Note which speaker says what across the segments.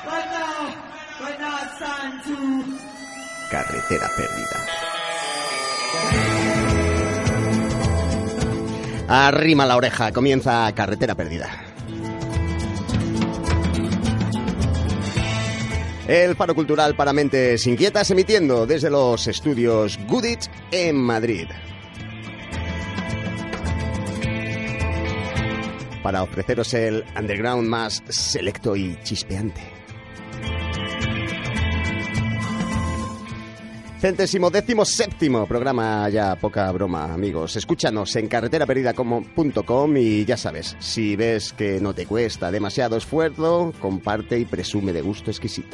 Speaker 1: Carretera perdida. Arrima la oreja, comienza Carretera perdida. El faro cultural para mentes inquietas, emitiendo desde los estudios Gooditch en Madrid. Para ofreceros el underground más selecto y chispeante. 117º programa, ya poca broma, amigos. Escúchanos en carreteraperdida.com y ya sabes, si ves que no te cuesta demasiado esfuerzo, comparte y presume de gusto exquisito.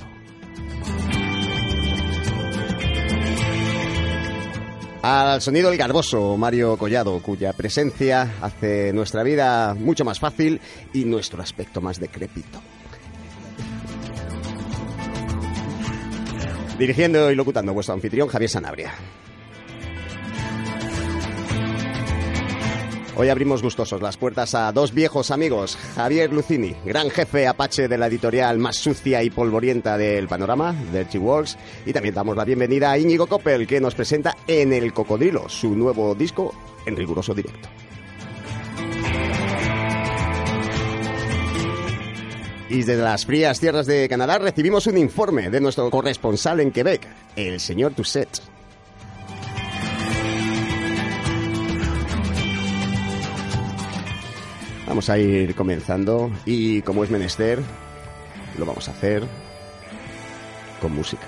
Speaker 1: Al sonido del garboso Mario Collado, cuya presencia hace nuestra vida mucho más fácil y nuestro aspecto más decrépito. Dirigiendo y locutando vuestro anfitrión Javier Sanabria. Hoy abrimos gustosos las puertas a dos viejos amigos. Javier Lucini, gran jefe apache de la editorial más sucia y polvorienta del panorama, Dirty Works. Y también damos la bienvenida a Íñigo Coppel, que nos presenta En el Cocodrilo, su nuevo disco en riguroso directo. Y desde las frías tierras de Canadá recibimos un informe de nuestro corresponsal en Quebec, el señor Tusset. Vamos a ir comenzando y, como es menester, lo vamos a hacer con música.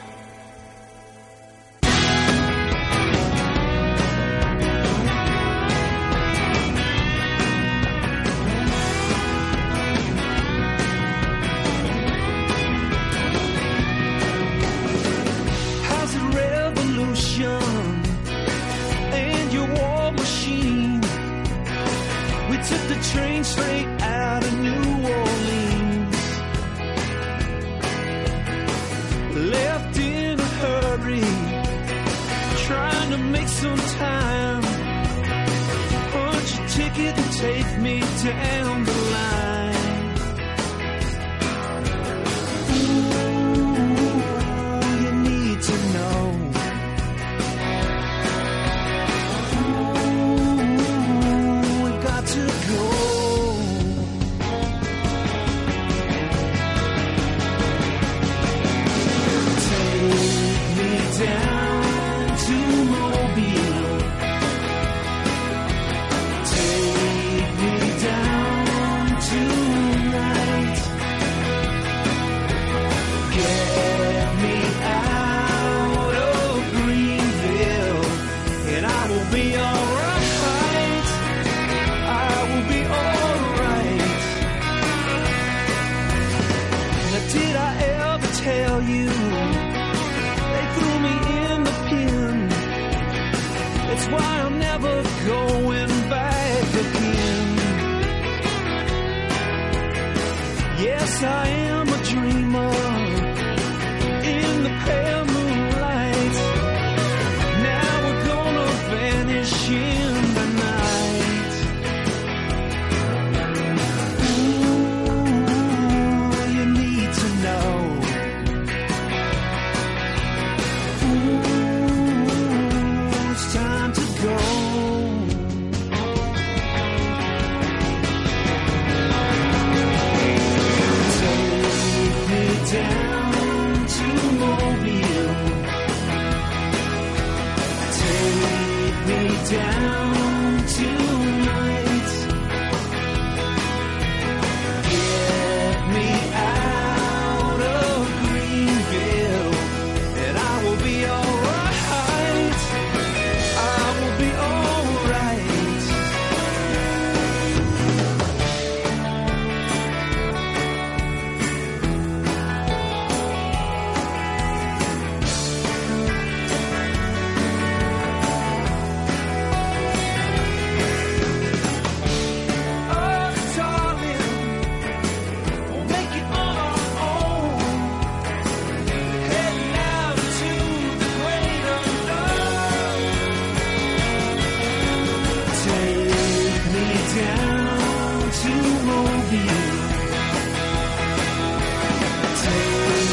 Speaker 2: Take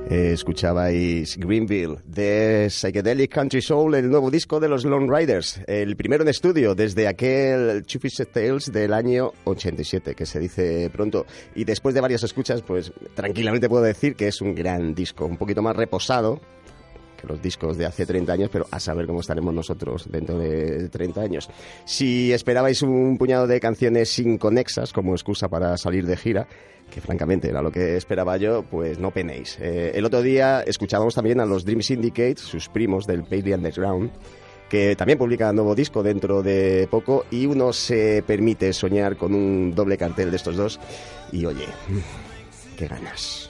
Speaker 1: Escuchabais Greenville de Psychedelic Country Soul, el nuevo disco de los Lone Riders, el primero en estudio desde aquel Two Fisted Tales del año 87, que se dice pronto. Y después de varias escuchas, pues tranquilamente puedo decir que es un gran disco, un poquito más reposado que los discos de hace 30 años, pero a saber cómo estaremos nosotros dentro de 30 años. Si esperabais un puñado de canciones inconexas como excusa para salir de gira, que francamente era lo que esperaba yo, pues no penéis. El otro día escuchábamos también a los Dream Syndicate, sus primos del Paley Underground, que también publican nuevo disco dentro de poco, y uno se permite soñar con un doble cartel de estos dos, y oye, qué ganas.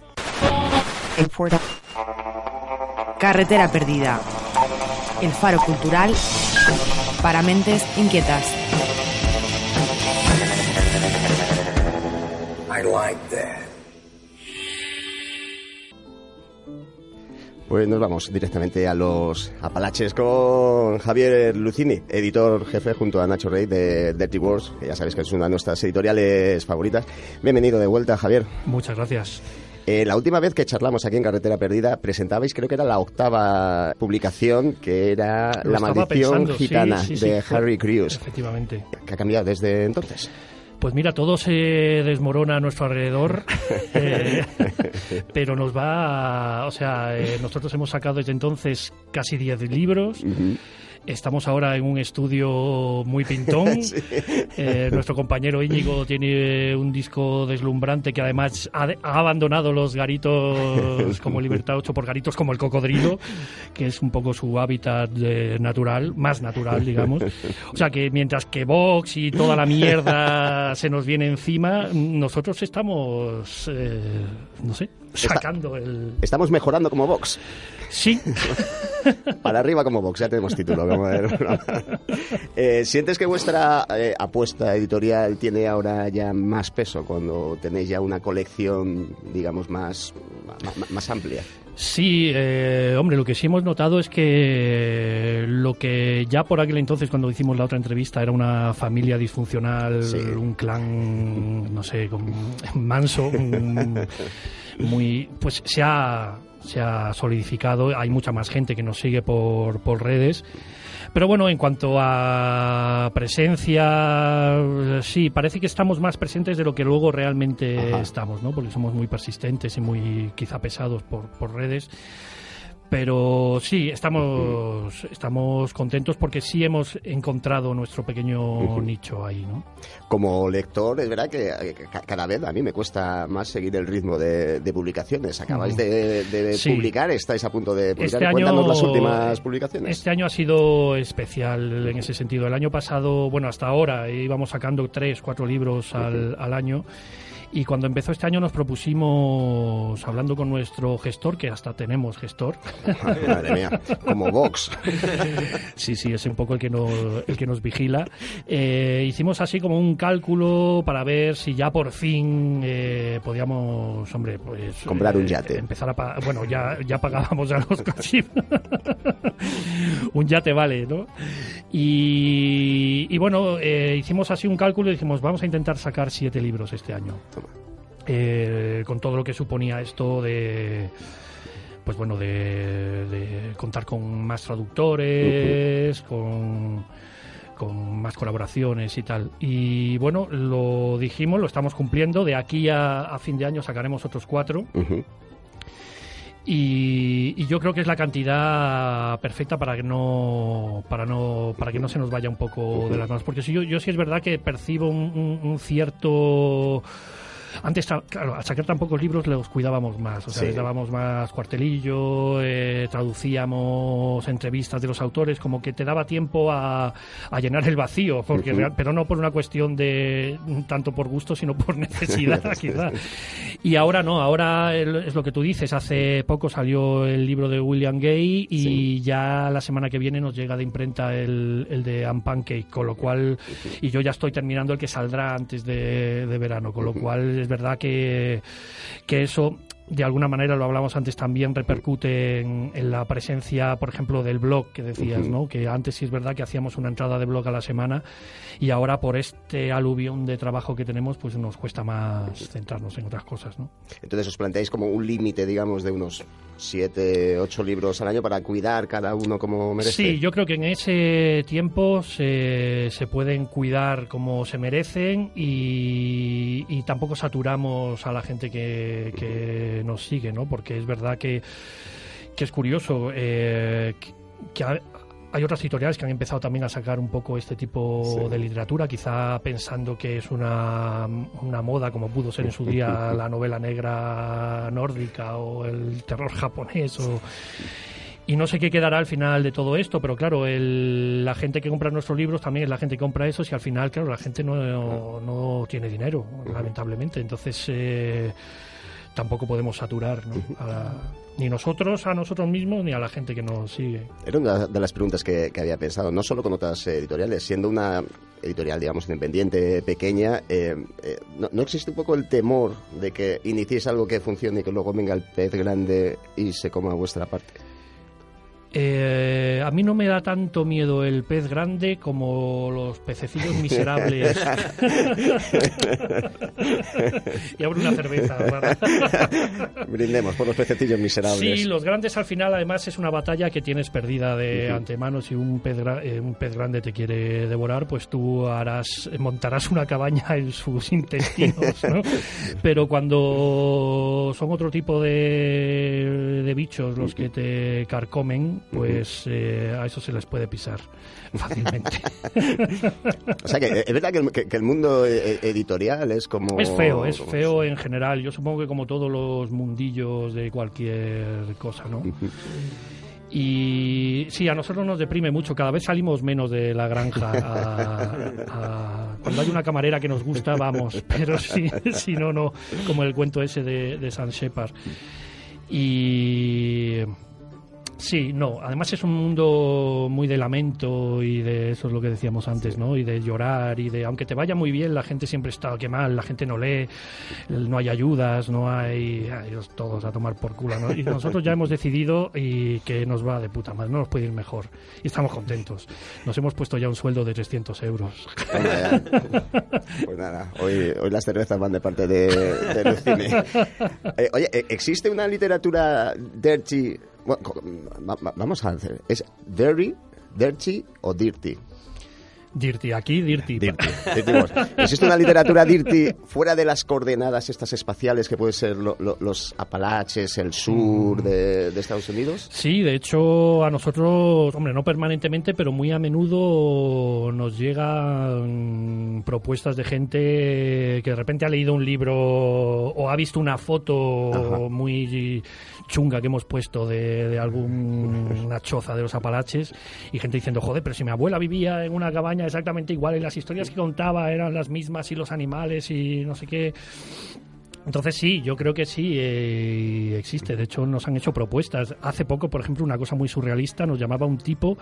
Speaker 2: Carretera Perdida, el faro cultural para mentes inquietas.
Speaker 3: I like that.
Speaker 1: Pues nos vamos directamente a los Apalaches con Javier Lucini, editor jefe junto a Nacho Rey de Dirty Words, que ya sabéis que es una de nuestras editoriales favoritas. Bienvenido de vuelta, Javier.
Speaker 4: Muchas gracias.
Speaker 1: La última vez que charlamos aquí en Carretera Perdida presentabais, creo que era la 8ª publicación, que era La maldición gitana, de Harry Crews.
Speaker 4: Efectivamente.
Speaker 1: ¿Qué ha cambiado desde entonces?
Speaker 4: Pues mira, todo se desmorona a nuestro alrededor, pero nos va... nosotros hemos sacado desde entonces casi 10 libros. Uh-huh. Estamos ahora en un estudio muy pintón. Sí. Nuestro compañero Íñigo tiene un disco deslumbrante que además ha abandonado los garitos como Libertad 8 por garitos como el cocodrilo, que es un poco su hábitat natural, más natural, digamos. O sea que mientras que Vox y toda la mierda se nos viene encima, nosotros estamos, sacando
Speaker 1: Estamos mejorando como Vox.
Speaker 4: Sí.
Speaker 1: Para arriba como Vox, ya tenemos título. ¿Sientes que vuestra apuesta editorial tiene ahora ya más peso cuando tenéis ya una colección, digamos, más amplia?
Speaker 4: Sí, hombre, lo que sí hemos notado es que lo que ya por aquel entonces, cuando hicimos la otra entrevista, era una familia disfuncional, sí, un clan, no sé, manso, muy, pues se ha solidificado. Hay mucha más gente que nos sigue por redes. Pero bueno, en cuanto a presencia, sí, parece que estamos más presentes de lo que luego realmente estamos, ¿no? Porque somos muy persistentes y muy quizá pesados por redes. Pero sí, estamos contentos porque sí hemos encontrado nuestro pequeño nicho ahí, ¿no?
Speaker 1: Como lector, es verdad que cada vez a mí me cuesta más seguir el ritmo de publicaciones. Acabáis de
Speaker 4: sí.
Speaker 1: publicar, estáis a punto de publicar. Cuéntanos las últimas publicaciones.
Speaker 4: Este año ha sido especial en ese sentido. El año pasado, bueno, hasta ahora íbamos sacando 3-4 libros al año. Y cuando empezó este año nos propusimos, hablando con nuestro gestor, que hasta tenemos gestor.
Speaker 1: Madre mía, como Vox.
Speaker 4: Sí, es un poco el que nos vigila. Hicimos así como un cálculo para ver si ya por fin podíamos, hombre, pues...
Speaker 1: comprar un yate.
Speaker 4: Empezar a pagar. Bueno, ya pagábamos a los coches. Un yate vale, ¿no? Y bueno, hicimos así un cálculo y dijimos, vamos a intentar sacar 7 libros este año. Con todo lo que suponía esto de, pues bueno, de contar con más traductores, con más colaboraciones y tal. Y bueno, lo dijimos, lo estamos cumpliendo. De aquí a fin de año sacaremos otros 4. Y yo creo que es la cantidad perfecta para que no se nos vaya un poco de las manos, porque yo sí es verdad que percibo un cierto... Antes, claro, al sacar tan pocos libros los cuidábamos más, o sea, les dábamos más cuartelillo, traducíamos entrevistas de los autores, como que te daba tiempo a llenar el vacío, porque pero no por una cuestión de tanto por gusto, sino por necesidad, quizá. Y ahora no, ahora es lo que tú dices, hace poco salió el libro de William Gay y ya la semana que viene nos llega de imprenta el de Anne Pancake, con lo cual, y yo ya estoy terminando el que saldrá antes de verano, con lo cual es verdad que eso de alguna manera, lo hablamos antes también, repercute en la presencia, por ejemplo, del blog que decías, ¿no? Que antes sí es verdad que hacíamos una entrada de blog a la semana y ahora por este aluvión de trabajo que tenemos, pues nos cuesta más centrarnos en otras cosas, ¿no?
Speaker 1: Entonces os planteáis como un límite, digamos, de unos 7, 8 libros al año para cuidar cada uno como merece.
Speaker 4: Sí, yo creo que en ese tiempo se pueden cuidar como se merecen y tampoco saturamos a la gente que nos sigue, ¿no? Porque es verdad que es curioso que hay otras editoriales que han empezado también a sacar un poco este tipo de literatura, quizá pensando que es una moda, como pudo ser en su día la novela negra nórdica o el terror japonés y no sé qué quedará al final de todo esto, pero claro, la gente que compra nuestros libros también es la gente que compra esos y al final, claro, la gente no tiene dinero, lamentablemente. Entonces tampoco podemos saturar, ¿no? Ni nosotros a nosotros mismos ni a la gente que nos sigue.
Speaker 1: Era una de las preguntas que había pensado, no solo con otras editoriales, siendo una editorial, digamos, independiente, pequeña, ¿no existe un poco el temor de que iniciéis algo que funcione y que luego venga el pez grande y se coma vuestra parte?
Speaker 4: A mí no me da tanto miedo el pez grande como los pececillos miserables. Y abro una cerveza.
Speaker 1: Brindemos por los pececillos miserables.
Speaker 4: Sí, los grandes al final además es una batalla que tienes perdida de antemano. Si un pez grande te quiere devorar, pues tú montarás una cabaña en sus intestinos, ¿no? Pero cuando son otro tipo de bichos los que te carcomen, pues a eso se les puede pisar fácilmente.
Speaker 1: O sea, que es verdad que el mundo editorial es como...
Speaker 4: Es feo en general. Yo supongo que como todos los mundillos de cualquier cosa, ¿no? Y sí, a nosotros nos deprime mucho. Cada vez salimos menos de la granja. Cuando hay una camarera que nos gusta, vamos. Pero si no, como el cuento ese de Sam Shepard. Y... sí, no, además es un mundo muy de lamento y de eso es lo que decíamos antes, ¿no? Y de llorar y de, aunque te vaya muy bien, la gente siempre está, qué mal, la gente no lee, no hay ayudas, no hay, todos a tomar por culo, ¿no? Y nosotros ya hemos decidido y que nos va de puta madre, no nos puede ir mejor y estamos contentos. Nos hemos puesto ya un sueldo de 300 euros.
Speaker 1: Pues nada, hoy las cervezas van de parte de Lucini. Oye, ¿existe una literatura dirty? Bueno, vamos a hacer. ¿Es dirty o dirty?
Speaker 4: Dirty, aquí dirty.
Speaker 1: ¿Existe una literatura dirty fuera de las coordenadas estas espaciales que pueden ser los Apalaches, el sur de Estados Unidos?
Speaker 4: Sí, de hecho a nosotros, hombre, no permanentemente, pero muy a menudo nos llegan propuestas de gente que de repente ha leído un libro o ha visto una foto muy chunga que hemos puesto de alguna choza de los Apalaches y gente diciendo, joder, pero si mi abuela vivía en una cabaña exactamente igual y las historias que contaba eran las mismas y los animales y no sé qué. Entonces sí, yo creo que sí existe. De hecho nos han hecho propuestas. Hace poco, por ejemplo, una cosa muy surrealista, nos llamaba un tipo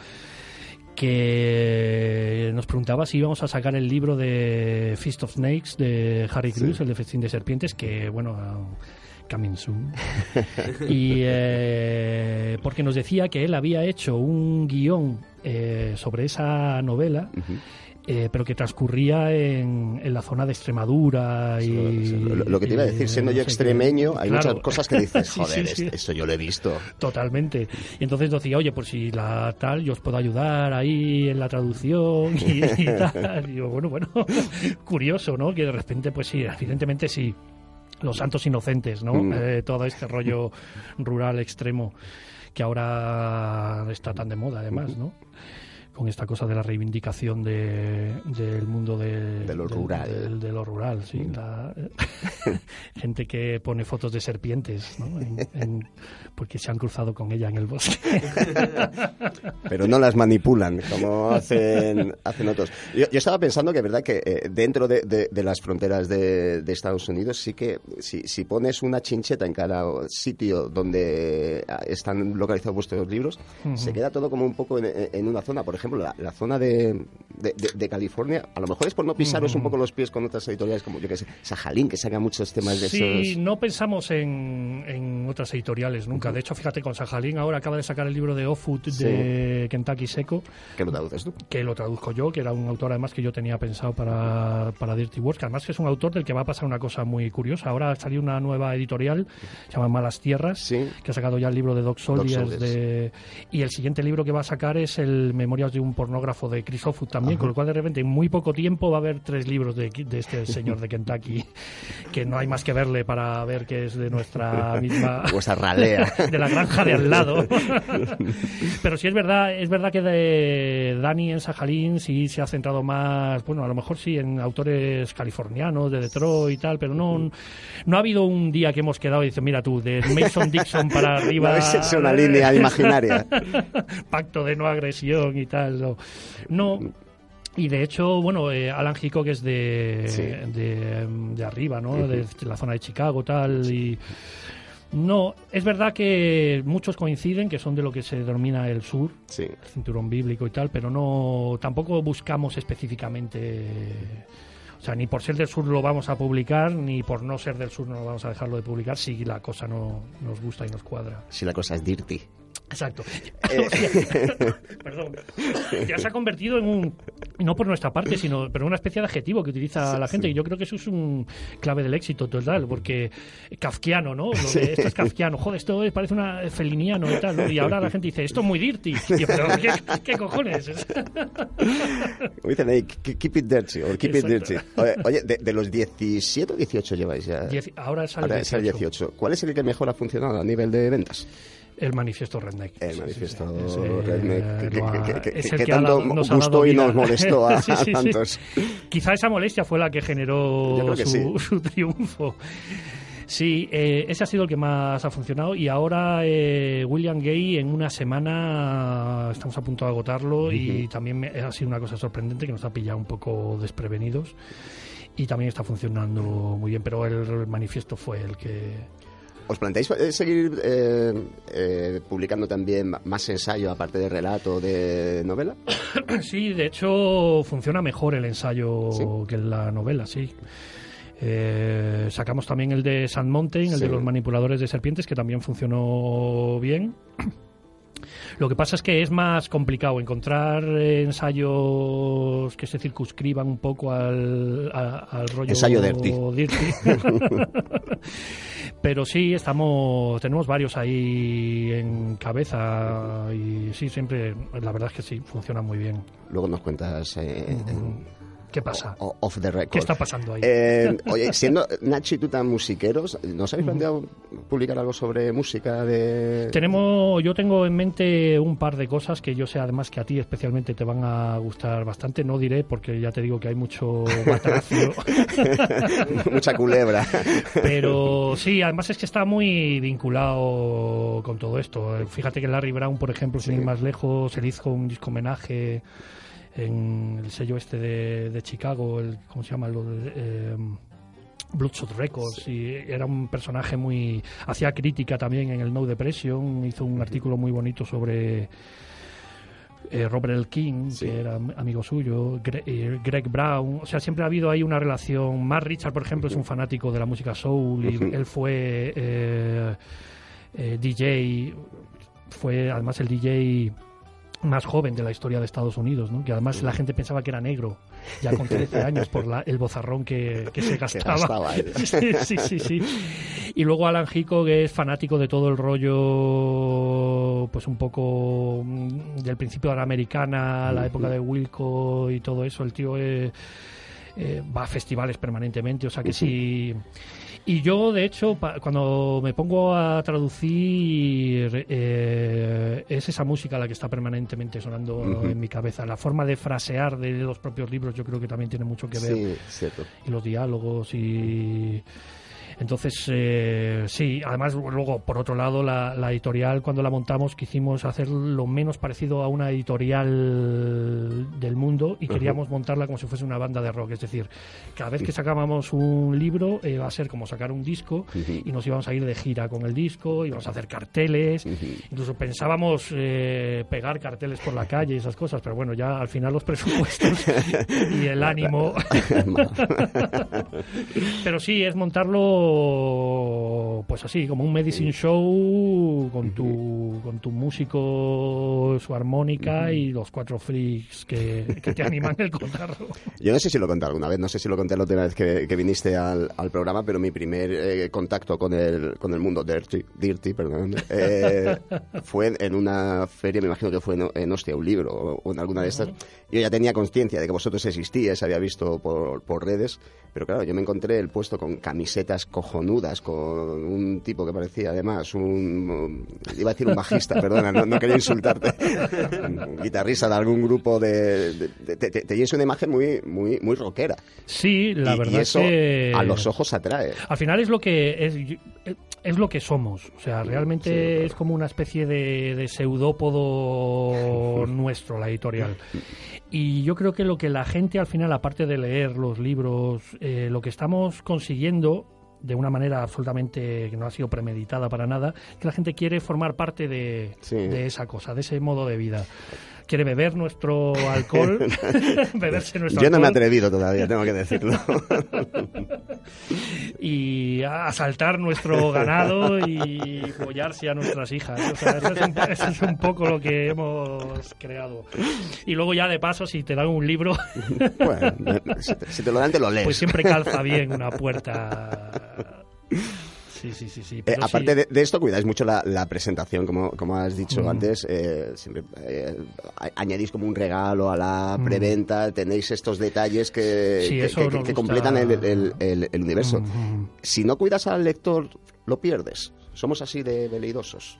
Speaker 4: que nos preguntaba si íbamos a sacar el libro de Feast of Snakes de Harry Crews, el de Festín de Serpientes, que bueno... coming soon. Y porque nos decía que él había hecho un guión sobre esa novela, pero que transcurría en la zona de Extremadura.
Speaker 1: Lo que te iba a decir, siendo yo extremeño, hay muchas cosas que dices, joder, sí. Esto yo lo he visto.
Speaker 4: Totalmente. Y entonces decía, oye, por si la tal, yo os puedo ayudar ahí en la traducción y tal. Y yo, bueno, curioso, ¿no? Que de repente, pues sí, evidentemente sí. Los santos inocentes, ¿no? Todo este rollo rural extremo que ahora está tan de moda, además, ¿no? Con esta cosa de la reivindicación del mundo de
Speaker 1: lo rural.
Speaker 4: De lo rural, sí. La gente que pone fotos de serpientes, ¿no? Porque se han cruzado con ella en el bosque.
Speaker 1: Pero no las manipulan, como hacen otros. Yo estaba pensando que es verdad que dentro de las fronteras de Estados Unidos sí que si pones una chincheta en cada sitio donde están localizados vuestros libros, se queda todo como un poco en una zona. Por ejemplo, la zona de California, a lo mejor es por no pisaros un poco los pies con otras editoriales como, yo qué sé, Sajalín, que saca muchos temas de esos.
Speaker 4: Sí, no pensamos en otras editoriales nunca. De hecho, fíjate, con Sajalín ahora acaba de sacar el libro de Ofood de Kentucky Seco.
Speaker 1: ¿Qué lo traduces tú? Que
Speaker 4: lo traduzco yo, que era un autor además que yo tenía pensado para Dirty Wars, que además es un autor del que va a pasar una cosa muy curiosa. Ahora ha salido una nueva editorial, se llama Malas Tierras, que ha sacado ya el libro de Dog Soldiers. Y el siguiente libro que va a sacar es el Memorias de un pornógrafo de Chris Ofood también, con lo cual de repente en muy poco tiempo va a haber 3 libros de este señor de Kentucky, que no hay más que verle para ver que es de nuestra misma...
Speaker 1: Vuestra ralea.
Speaker 4: De la granja de al lado. Pero sí es verdad que de Dani en Sajalín sí se ha centrado más, bueno, a lo mejor sí en autores californianos, de Detroit y tal, pero no ha habido un día que hemos quedado y dice, mira tú, de Mason Dixon para arriba...
Speaker 1: Es una línea imaginaria.
Speaker 4: Pacto de no agresión y tal. No. Y de hecho, bueno, Alan Hickok es de arriba, ¿no? De la zona de Chicago, tal, y... No, es verdad que muchos coinciden que son de lo que se denomina el sur, el cinturón bíblico y tal, pero tampoco buscamos específicamente... O sea, ni por ser del sur lo vamos a publicar, ni por no ser del sur no vamos a dejarlo de publicar si la cosa no nos gusta y nos cuadra.
Speaker 1: Si la cosa es dirty.
Speaker 4: Exacto. Perdón. Ya se ha convertido en un, no por nuestra parte, pero una especie de adjetivo que utiliza la gente, y yo creo que eso es un clave del éxito total, porque kafkiano, ¿no? Esto es kafkiano, joder, esto parece una feliniano y tal, ¿no? Y ahora la gente dice, esto es muy dirty. Y yo, pero ¿qué cojones?
Speaker 1: Dicen ahí, keep it dirty, o keep it dirty. Oye, de los 17 o 18 lleváis ya.
Speaker 4: Ahora sale
Speaker 1: 18. ¿Cuál es el que mejor ha funcionado a nivel de ventas?
Speaker 4: El manifiesto Redneck.
Speaker 1: El manifiesto Redneck. Que tanto gustó y nos molestó a tantos.
Speaker 4: Quizá esa molestia fue la que generó su triunfo. Sí, ese ha sido el que más ha funcionado, y ahora William Gay en una semana estamos a punto de agotarlo, y también ha sido una cosa sorprendente que nos ha pillado un poco desprevenidos, y también está funcionando muy bien, pero el manifiesto fue el que...
Speaker 1: ¿Os planteáis seguir publicando también más ensayo aparte de relato, de novela?
Speaker 4: Sí, de hecho funciona mejor el ensayo que la novela, sí. Sacamos también el de Sand Mountain, el de los manipuladores de serpientes, que también funcionó bien. Lo que pasa es que es más complicado encontrar ensayos que se circunscriban un poco al rollo
Speaker 1: ensayo dirty.
Speaker 4: Pero sí, tenemos varios ahí en cabeza, y sí, siempre, la verdad es que sí, funciona muy bien.
Speaker 1: Luego nos cuentas...
Speaker 4: ¿Qué pasa?
Speaker 1: Off the record.
Speaker 4: ¿Qué está pasando ahí?
Speaker 1: Oye, siendo Nacho y tú tan musiqueros, ¿nos habéis planteado publicar algo sobre música de...?
Speaker 4: Yo tengo en mente un par de cosas que yo sé además que a ti especialmente te van a gustar bastante. No diré porque ya te digo que hay mucho batracio.
Speaker 1: Mucha culebra.
Speaker 4: Pero sí, además es que está muy vinculado con todo esto. Fíjate que Larry Brown, por ejemplo, sin ir más lejos, él hizo un disco homenaje en el sello de Chicago, ¿cómo se llama? Bloodshot Records, y era un personaje hacía crítica también en el No Depression, hizo un artículo muy bonito sobre Robert L. King, que era amigo suyo, Greg Brown, o sea, siempre ha habido ahí una relación. Matt Richard, por ejemplo, es un fanático de la música soul, y él fue DJ, fue además el DJ más joven de la historia de Estados Unidos, ¿no? Que además la gente pensaba que era negro ya con 13 años por el bozarrón que se gastaba. Sí. Y luego Alan Hickok es fanático de todo el rollo, pues un poco del principio de la americana, la época de Wilco y todo eso. El tío va a festivales permanentemente, o sea que sí. Y yo, de hecho, cuando me pongo a traducir, es esa música la que está permanentemente sonando en mi cabeza. La forma de frasear de los propios libros yo creo que también tiene mucho que ver.
Speaker 1: Sí, cierto.
Speaker 4: Y los diálogos Entonces, sí, además luego, por otro lado, la editorial, cuando la montamos, quisimos hacer lo menos parecido a una editorial del mundo y queríamos montarla como si fuese una banda de rock. Es decir, cada vez que sacábamos un libro, va a ser como sacar un disco y nos íbamos a ir de gira con el disco, íbamos a hacer carteles, incluso pensábamos pegar carteles por la calle y esas cosas, pero bueno, ya al final los presupuestos y el ánimo. Pero sí, es montarlo pues así, como un medicine show con tu músico, su armónica y los 4 freaks que te animan el cotarro.
Speaker 1: Yo no sé si lo conté alguna vez, no sé si lo conté la última vez que viniste al programa, pero mi primer contacto con el mundo dirty, perdón, fue en una feria, me imagino que fue en Hostia, un libro o en alguna de estas. Yo ya tenía conciencia de que vosotros existíais, había visto por redes, pero claro, yo me encontré el puesto con camisetas cojonudas, con un tipo que parecía además iba a decir un bajista, perdona, no quería insultarte, un guitarrista de algún grupo te llevas una imagen muy rockera.
Speaker 4: Sí, la verdad
Speaker 1: y eso
Speaker 4: que
Speaker 1: a los ojos atrae.
Speaker 4: Al final es lo que somos, o sea, realmente sí, claro. Es como una especie de pseudópodo nuestro, la editorial. Y yo creo que lo que la gente al final, aparte de leer los libros, lo que estamos consiguiendo de una manera absolutamente que no ha sido premeditada para nada, que la gente quiere formar parte de esa cosa, de ese modo de vida. Quiere beber nuestro alcohol, beberse nuestro alcohol.
Speaker 1: Yo no me he atrevido todavía, tengo que decirlo.
Speaker 4: Y asaltar nuestro ganado y follarse a nuestras hijas. O sea, eso es un poco lo que hemos creado. Y luego ya de paso, si te dan un libro...
Speaker 1: Bueno, si te lo dan, te lo lees.
Speaker 4: Pues siempre calza bien una puerta... Sí.
Speaker 1: Aparte de esto, cuidáis mucho la presentación, como has dicho antes. Siempre añadís como un regalo a la preventa. Tenéis estos detalles que completan el universo. Si no cuidas al lector, lo pierdes. ¿Somos así de veleidosos?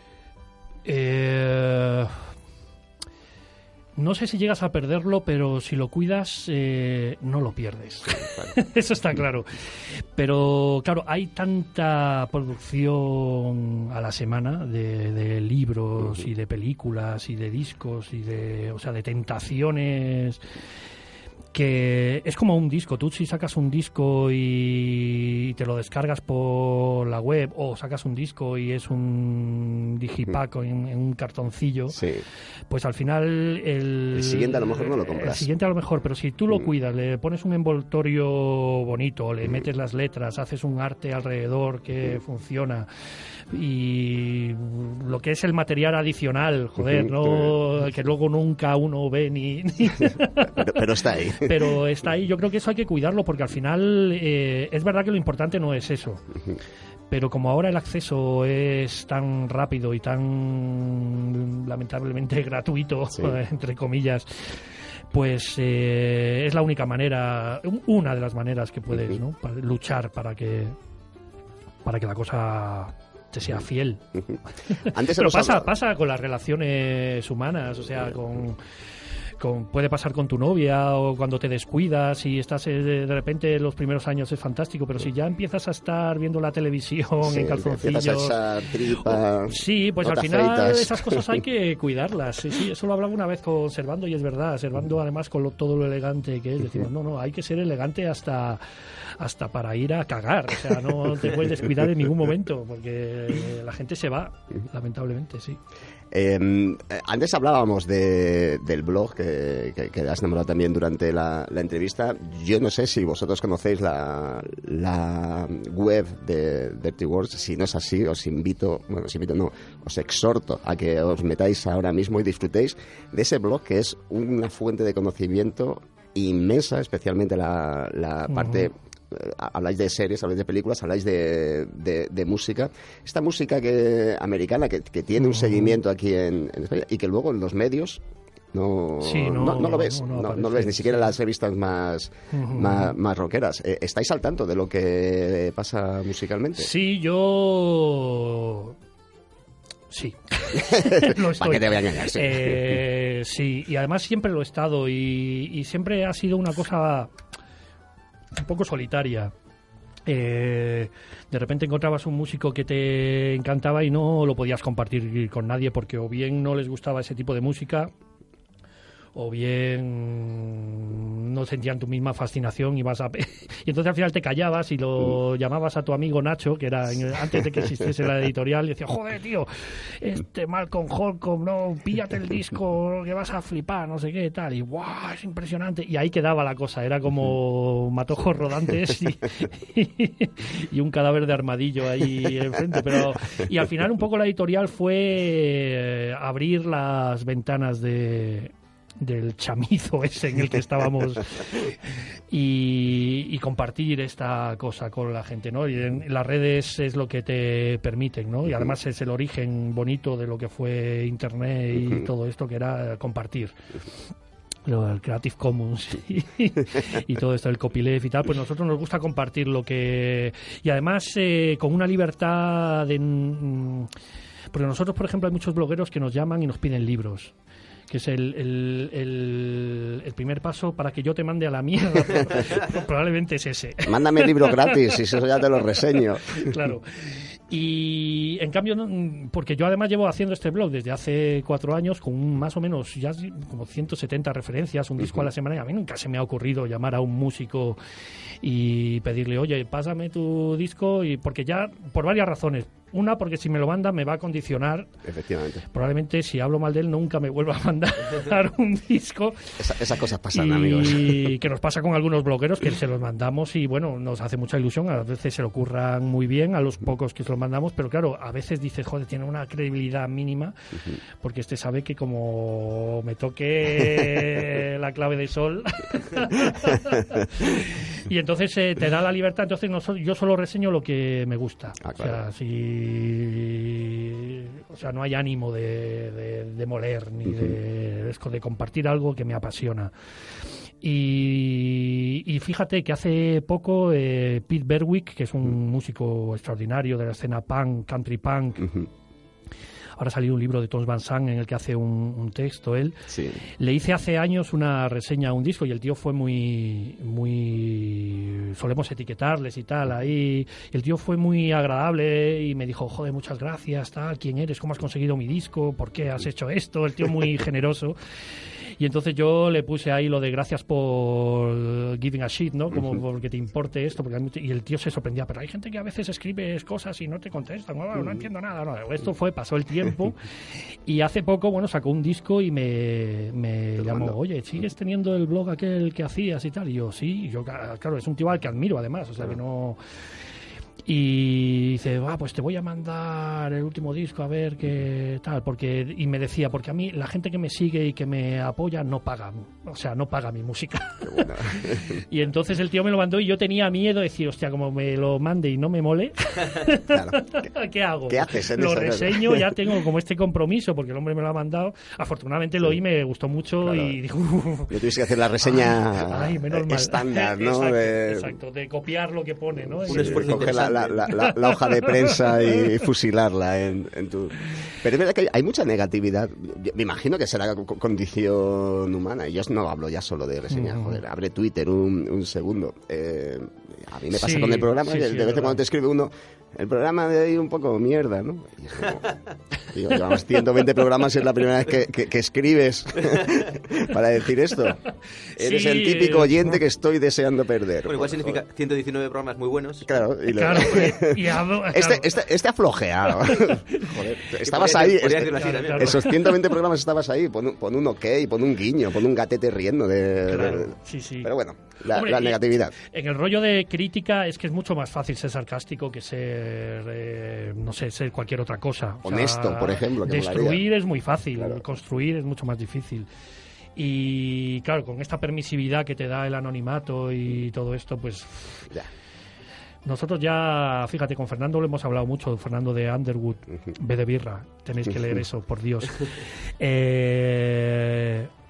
Speaker 4: No sé si llegas a perderlo, pero si lo cuidas, no lo pierdes. Claro. Eso está claro. Pero, claro, hay tanta producción a la semana de libros y de películas y de discos y de tentaciones, que es como un disco. Tú si sacas un disco y te lo descargas por la web, o sacas un disco y es un digipack en un cartoncillo, pues al final el
Speaker 1: siguiente a lo mejor no lo compras.
Speaker 4: El siguiente a lo mejor, pero si tú lo cuidas, le pones un envoltorio bonito, le metes las letras, haces un arte alrededor que funciona, y lo que es el material adicional, ¿no? Que luego nunca uno ve ni...
Speaker 1: pero está ahí.
Speaker 4: Pero está ahí. Yo creo que eso hay que cuidarlo, porque al final es verdad que lo importante no es eso. Pero como ahora el acceso es tan rápido y tan lamentablemente gratuito, entre comillas, pues es la única manera, una de las maneras que puedes, ¿no? Para luchar para que la cosa te sea fiel.
Speaker 1: Antes
Speaker 4: pero pasa con las relaciones humanas, o sea, puede pasar con tu novia, o cuando te descuidas y estás de repente los primeros años es fantástico, pero si ya empiezas a estar viendo la televisión en calzoncillos,
Speaker 1: esa tripa,
Speaker 4: pues al final esas cosas hay que cuidarlas. Sí, eso lo hablaba una vez con Servando, y es verdad. Servando, además, con todo lo elegante que es, decimos, no, hay que ser elegante hasta para ir a cagar. O sea, no te puedes descuidar en ningún momento, porque la gente se va, lamentablemente, sí.
Speaker 1: Antes hablábamos del blog que has nombrado también durante la entrevista. Yo no sé si vosotros conocéis la web de Dirty Works. Si no es así, os exhorto a que os metáis ahora mismo y disfrutéis de ese blog, que es una fuente de conocimiento inmensa, especialmente la parte... Habláis de series, habláis de películas, habláis de música. Esta música americana que tiene un seguimiento aquí en España, y que luego en los medios no lo ves. No lo ves, ni siquiera en las revistas más rockeras. ¿Estáis al tanto de lo que pasa musicalmente?
Speaker 4: Sí, yo... Sí. Lo estoy.
Speaker 1: ¿Para qué te voy a engañar?
Speaker 4: Sí, y además siempre lo he estado, y siempre ha sido una cosa un poco solitaria. de repente encontrabas un músico que te encantaba y no lo podías compartir con nadie porque o bien no les gustaba ese tipo de música o bien no sentían tu misma fascinación y entonces al final te callabas y lo llamabas a tu amigo Nacho, que era antes de que existiese la editorial, y decía, joder, tío, Malcolm Holcomb, no, píllate el disco que vas a flipar, no sé qué, tal, y ¡guau! Es impresionante. Y ahí quedaba la cosa, era como matojos rodantes y un cadáver de armadillo ahí enfrente. Y al final un poco la editorial fue abrir las ventanas del chamizo ese en el que estábamos y compartir esta cosa con la gente, ¿no? Y en las redes es lo que te permiten, ¿no? Y además es el origen bonito de lo que fue Internet y todo esto, que era compartir. El Creative Commons y todo esto, el copyleft y tal, pues nosotros nos gusta compartir lo que... Y además con una libertad porque nosotros, por ejemplo, hay muchos blogueros que nos llaman y nos piden libros, que es el primer paso para que yo te mande a la mierda. Probablemente es ese.
Speaker 1: Mándame libros gratis y eso ya te lo reseño.
Speaker 4: Claro. Y en cambio, porque yo además llevo haciendo este blog desde hace 4 años con más o menos ya como 170 referencias, un disco a la semana, y a mí nunca se me ha ocurrido llamar a un músico y pedirle, oye, pásame tu disco, y porque ya, por varias razones. Una, porque si me lo manda me va a condicionar.
Speaker 1: Efectivamente.
Speaker 4: Probablemente si hablo mal de él nunca me vuelva a mandar un disco.
Speaker 1: Esas cosas pasan, amigos.
Speaker 4: Y que nos pasa con algunos blogueros que se los mandamos y bueno, nos hace mucha ilusión. A veces se lo curran muy bien a los pocos que se los mandamos, pero claro, a veces dices, joder, tiene una credibilidad mínima porque sabe que como me toque la clave de sol y entonces te da la libertad. Entonces yo solo reseño lo que me gusta.
Speaker 1: Claro.
Speaker 4: O sea, no hay ánimo de moler ni de compartir algo que me apasiona. Y fíjate que hace poco Pete Berwick, que es un músico extraordinario de la escena punk, country punk, ahora ha salido un libro de Tom Van Sant en el que hace un texto él. Sí. Le hice hace años una reseña a un disco y el tío fue muy solemos etiquetarles y tal ahí. Y el tío fue muy agradable y me dijo, joder, muchas gracias, tal, ¿quién eres? ¿Cómo has conseguido mi disco? ¿Por qué has hecho esto? El tío muy generoso. Y entonces yo le puse ahí lo de gracias por giving a shit, ¿no? Como porque te importe esto. Y el tío se sorprendía, pero hay gente que a veces escribes cosas y no te contestan. No entiendo nada. No. Esto pasó el tiempo. Y hace poco, sacó un disco y me llamó, oye, ¿sigues teniendo el blog aquel que hacías y tal? Y yo, sí. Y yo, claro, es un tío al que admiro además, o sea que no... Y dice, pues te voy a mandar el último disco a ver qué tal, y me decía, porque a mí la gente que me sigue y que me apoya no paga mi música.
Speaker 1: Qué buena.
Speaker 4: Y entonces el tío me lo mandó y yo tenía miedo de decir, hostia, como me lo mande y no me mole, claro. ¿Qué hago?
Speaker 1: ¿Qué haces en
Speaker 4: lo reseño, ya tengo como este compromiso porque el hombre me lo ha mandado. Afortunadamente lo oí, me gustó mucho, claro. Y digo,
Speaker 1: yo tuviese que hacer la reseña estándar, ¿no?
Speaker 4: Exacto, de copiar lo que pone, ¿no?
Speaker 1: Un esfuerzo interesante. La hoja de prensa y fusilarla en tu... Pero es verdad que hay mucha negatividad. Me imagino que será condición humana. Y yo no hablo ya solo de reseñas. Joder, abre Twitter un segundo. A mí me pasa con el programa que de vez en cuando te escribe uno, el programa de ahí un poco mierda, ¿no? Y es como, tío, llevamos 120 programas y es la primera vez que escribes para decir esto. Eres el típico oyente que estoy deseando perder.
Speaker 3: Bueno, igual significa 119 programas muy buenos.
Speaker 1: Claro.
Speaker 4: Claro.
Speaker 1: Este ha flojeado. Joder, estabas ahí. Esos 120 programas estabas ahí. Pon un ok, pon un guiño, pon un gatete riendo.
Speaker 4: Sí.
Speaker 1: Pero bueno, la negatividad.
Speaker 4: En el rollo de crítica es que es mucho más fácil ser sarcástico que ser ser cualquier otra cosa.
Speaker 1: Honesto, por ejemplo. Que
Speaker 4: destruir es muy fácil, claro. Construir es mucho más difícil. Y claro, con esta permisividad que te da el anonimato y todo esto, pues... Ya. Nosotros ya, fíjate, con Fernando lo hemos hablado mucho, Fernando de Underwood, B de birra, tenéis que leer eso, por Dios.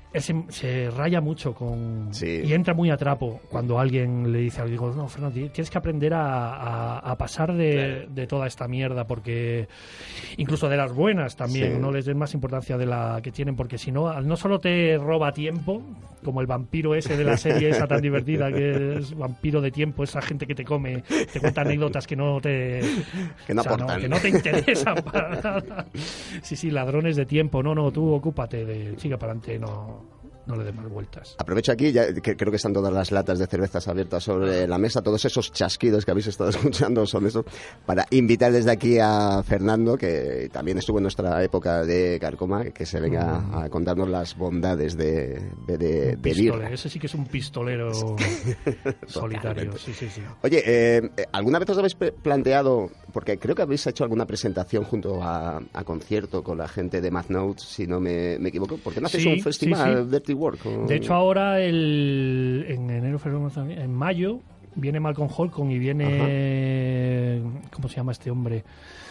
Speaker 4: se raya mucho
Speaker 1: Sí.
Speaker 4: y entra muy a trapo cuando alguien le dice algo. Digo, no, Fernando, tienes que aprender a pasar de toda esta mierda, porque incluso de las buenas también,
Speaker 1: Sí.
Speaker 4: no les den más importancia de la que tienen, porque si no, no solo te roba tiempo, como el vampiro ese de la serie esa tan divertida que es Vampiro de Tiempo, esa gente que te come, te cuenta anécdotas que no te...
Speaker 1: Que no aportan.
Speaker 4: que no te interesan para nada. Sí, ladrones de tiempo. No, tú ocúpate de... Sigue para adelante, no le des más vueltas.
Speaker 1: Aprovecho aquí, ya que creo que están todas las latas de cervezas abiertas sobre la mesa, todos esos chasquidos que habéis estado escuchando son esos, para invitar desde aquí a Fernando, que también estuvo en nuestra época de Carcoma, que se venga a contarnos las bondades de vivir.
Speaker 4: Ese sí que es un pistolero solitario. Sí.
Speaker 1: Oye, ¿alguna vez os habéis planteado, porque creo que habéis hecho alguna presentación junto a concierto con la gente de Math Notes, si no me equivoco, ¿por qué no hacéis un festival Dirty Work?
Speaker 4: De hecho, ahora en enero, febrero, en mayo viene Malcolm Holcomb y viene... ¿Cómo se llama este hombre?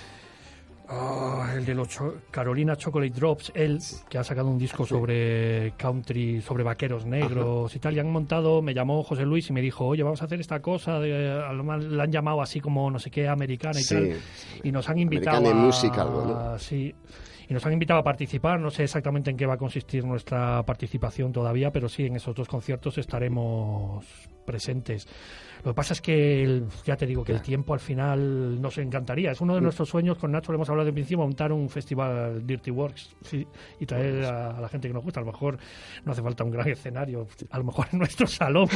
Speaker 4: El de los Carolina Chocolate Drops, él, que ha sacado un disco sobre country, sobre vaqueros negros y tal, y han montado, me llamó José Luis y me dijo, oye, vamos a hacer esta cosa, a lo más la han llamado así como no sé qué, americana y tal, y nos han invitado
Speaker 1: American Music, algo, ¿no?
Speaker 4: Sí, y nos han invitado a participar, no sé exactamente en qué va a consistir nuestra participación todavía, pero sí, en esos 2 conciertos estaremos presentes. Lo que pasa es que, ya te digo, que el tiempo al final nos encantaría. Es uno de nuestros sueños, con Nacho lo hemos hablado de principio, montar un festival Dirty Works, sí, y traer a la gente que nos gusta. A lo mejor no hace falta un gran escenario, a lo mejor en nuestro salón.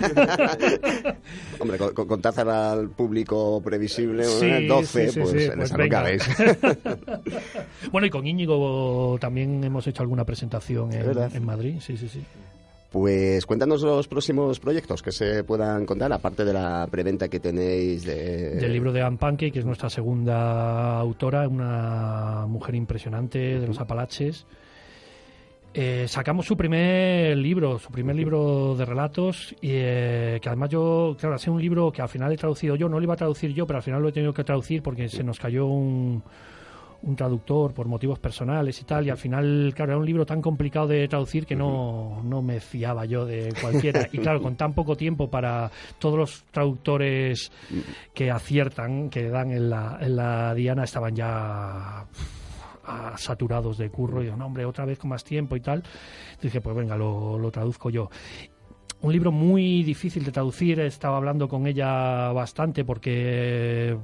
Speaker 1: Hombre, con tazar al público previsible, 12, pues en esa no cabéis.
Speaker 4: Bueno, y con Íñigo también hemos hecho alguna presentación en Madrid, sí.
Speaker 1: Pues cuéntanos los próximos proyectos que se puedan contar, aparte de la preventa que tenéis del
Speaker 4: libro de Anne Pankey, que es nuestra segunda autora, una mujer impresionante de los Apalaches. Sacamos su primer libro de relatos, y que además yo, claro, ha sido un libro que al final he traducido yo, no lo iba a traducir yo, pero al final lo he tenido que traducir porque se nos cayó un traductor por motivos personales y tal, y al final, claro, era un libro tan complicado de traducir que no me fiaba yo de cualquiera. Y claro, con tan poco tiempo para todos los traductores que aciertan, que dan en la diana, estaban ya saturados de curro, y digo, no, hombre, otra vez con más tiempo y tal. Dije, pues venga, lo traduzco yo. Un libro muy difícil de traducir, estaba hablando con ella bastante porque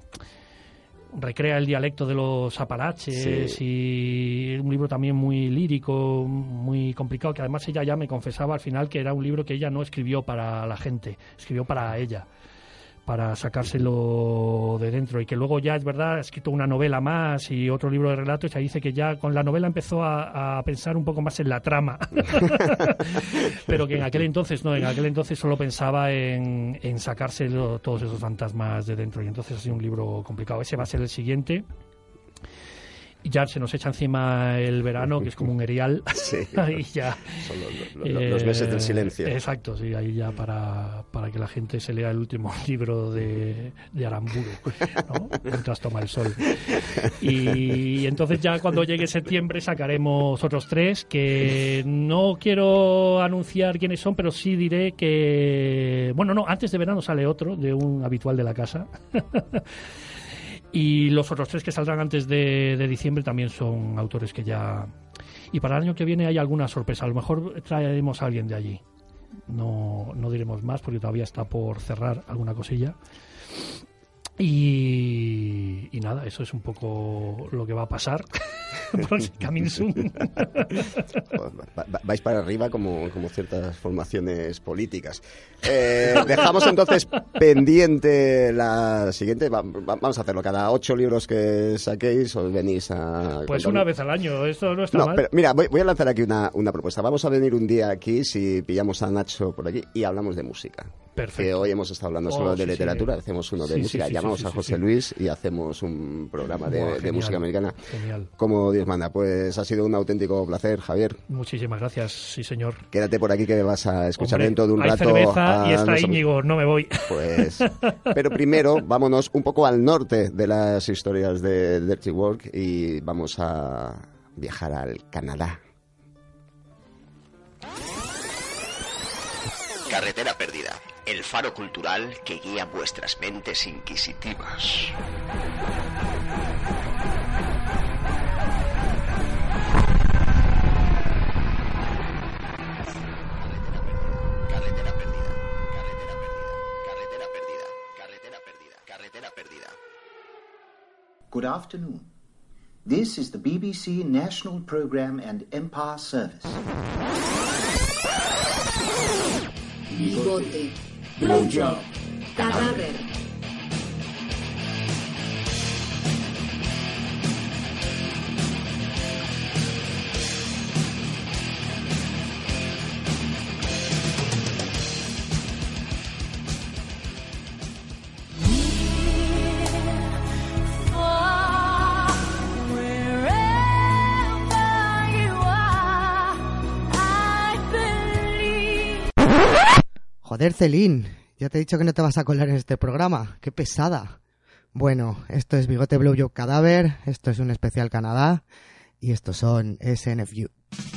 Speaker 4: recrea el dialecto de los Apalaches, y un libro también muy lírico, muy complicado, que además ella ya me confesaba al final que era un libro que ella no escribió para la gente, escribió para ella, para sacárselo de dentro, y que luego ya, es verdad, ha escrito una novela más y otro libro de relatos, y dice que ya con la novela empezó a pensar un poco más en la trama, pero que en aquel entonces solo pensaba en sacarse todos esos fantasmas de dentro, y entonces ha sido un libro complicado. Ese va a ser el siguiente. Y ya se nos echa encima el verano, que es como un erial.
Speaker 1: Sí.
Speaker 4: Ahí ya,
Speaker 1: son los meses del silencio.
Speaker 4: Exacto, sí, ahí ya para que la gente se lea el último libro de Aramburu, ¿no? Mientras toma el sol. Y entonces ya cuando llegue septiembre sacaremos otros 3, que no quiero anunciar quiénes son, pero sí diré que... Bueno, no, antes de verano sale otro, de un habitual de la casa. Y los otros 3 que saldrán antes de diciembre también son autores que ya... Y para el año que viene hay alguna sorpresa. A lo mejor traeremos a alguien de allí. No diremos más porque todavía está por cerrar alguna cosilla. Y nada, eso es un poco lo que va a pasar. Coming soon.
Speaker 1: Vais para arriba como ciertas formaciones políticas. Dejamos entonces pendiente la siguiente. Vamos a hacerlo. Cada 8 libros que saquéis os venís a...
Speaker 4: Pues una vez al año, esto no está mal.
Speaker 1: Pero mira, voy a lanzar aquí una propuesta. Vamos a venir un día aquí, si pillamos a Nacho por aquí, y hablamos de música.
Speaker 4: Perfecto.
Speaker 1: Que hoy hemos estado hablando solo de literatura, hacemos uno de música, llamamos a José Luis y hacemos un programa de música americana.
Speaker 4: Genial.
Speaker 1: Como Dios manda. Pues ha sido un auténtico placer, Javier.
Speaker 4: Muchísimas gracias, sí señor.
Speaker 1: Quédate por aquí que vas a escuchar dentro de un
Speaker 4: hay
Speaker 1: rato.
Speaker 4: Cerveza y está Íñigo, no me voy.
Speaker 1: Pues, pero primero vámonos un poco al norte de las historias de Dirty Work y vamos a viajar al Canadá.
Speaker 5: Carretera Perdida, el faro cultural que guía vuestras mentes inquisitivas. Carretera Perdida, Carretera Perdida, Carretera Perdida, Carretera Perdida, Carretera Perdida.
Speaker 6: Good afternoon. This is the BBC National Programme and Empire Service.
Speaker 7: Bigote, blowjob, cadáver.
Speaker 8: Joder, Celine, ya te he dicho que no te vas a colar en este programa. ¡Qué pesada! Bueno, esto es Bigote Blowjob Cadáver, esto es un especial Canadá y estos son SNFU.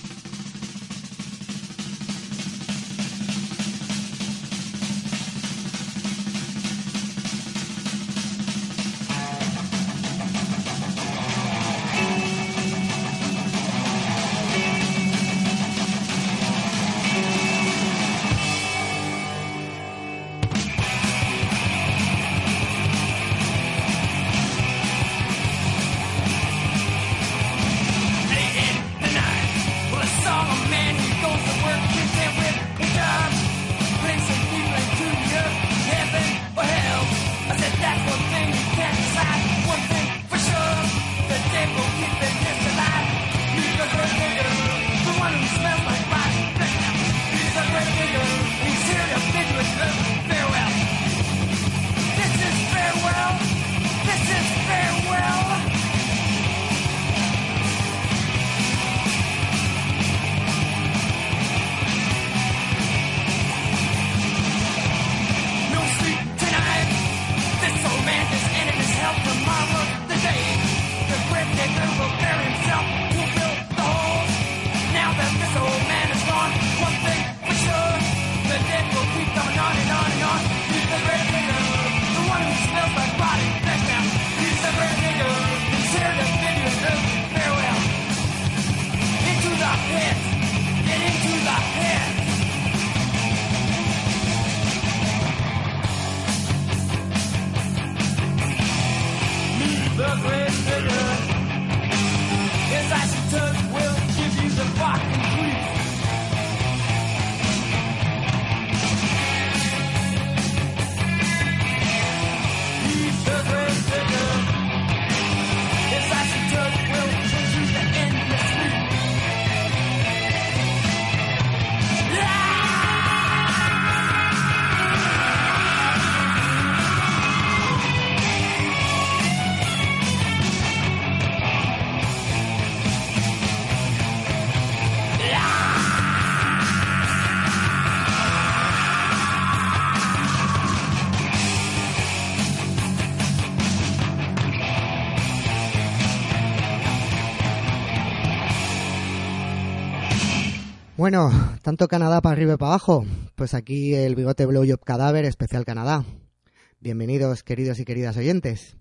Speaker 8: Bueno, tanto Canadá para arriba y para abajo, pues aquí el Bigote Blowjob Cadáver especial Canadá. Bienvenidos, queridos y queridas oyentes.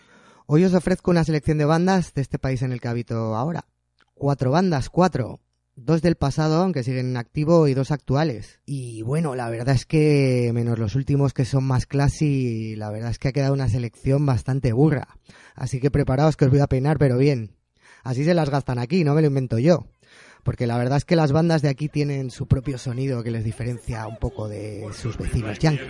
Speaker 8: Hoy os ofrezco una selección de bandas de este país en el que habito ahora. 4 bandas, 4. 2 del pasado, aunque siguen en activo, y 2 actuales. Y bueno, la verdad es que, menos los últimos que son más classy, la verdad es que ha quedado una selección bastante burra. Así que preparaos que os voy a peinar, pero bien. Así se las gastan aquí, no me lo invento yo. Porque la verdad es que las bandas de aquí tienen su propio sonido que les diferencia un poco de sus vecinos yankees.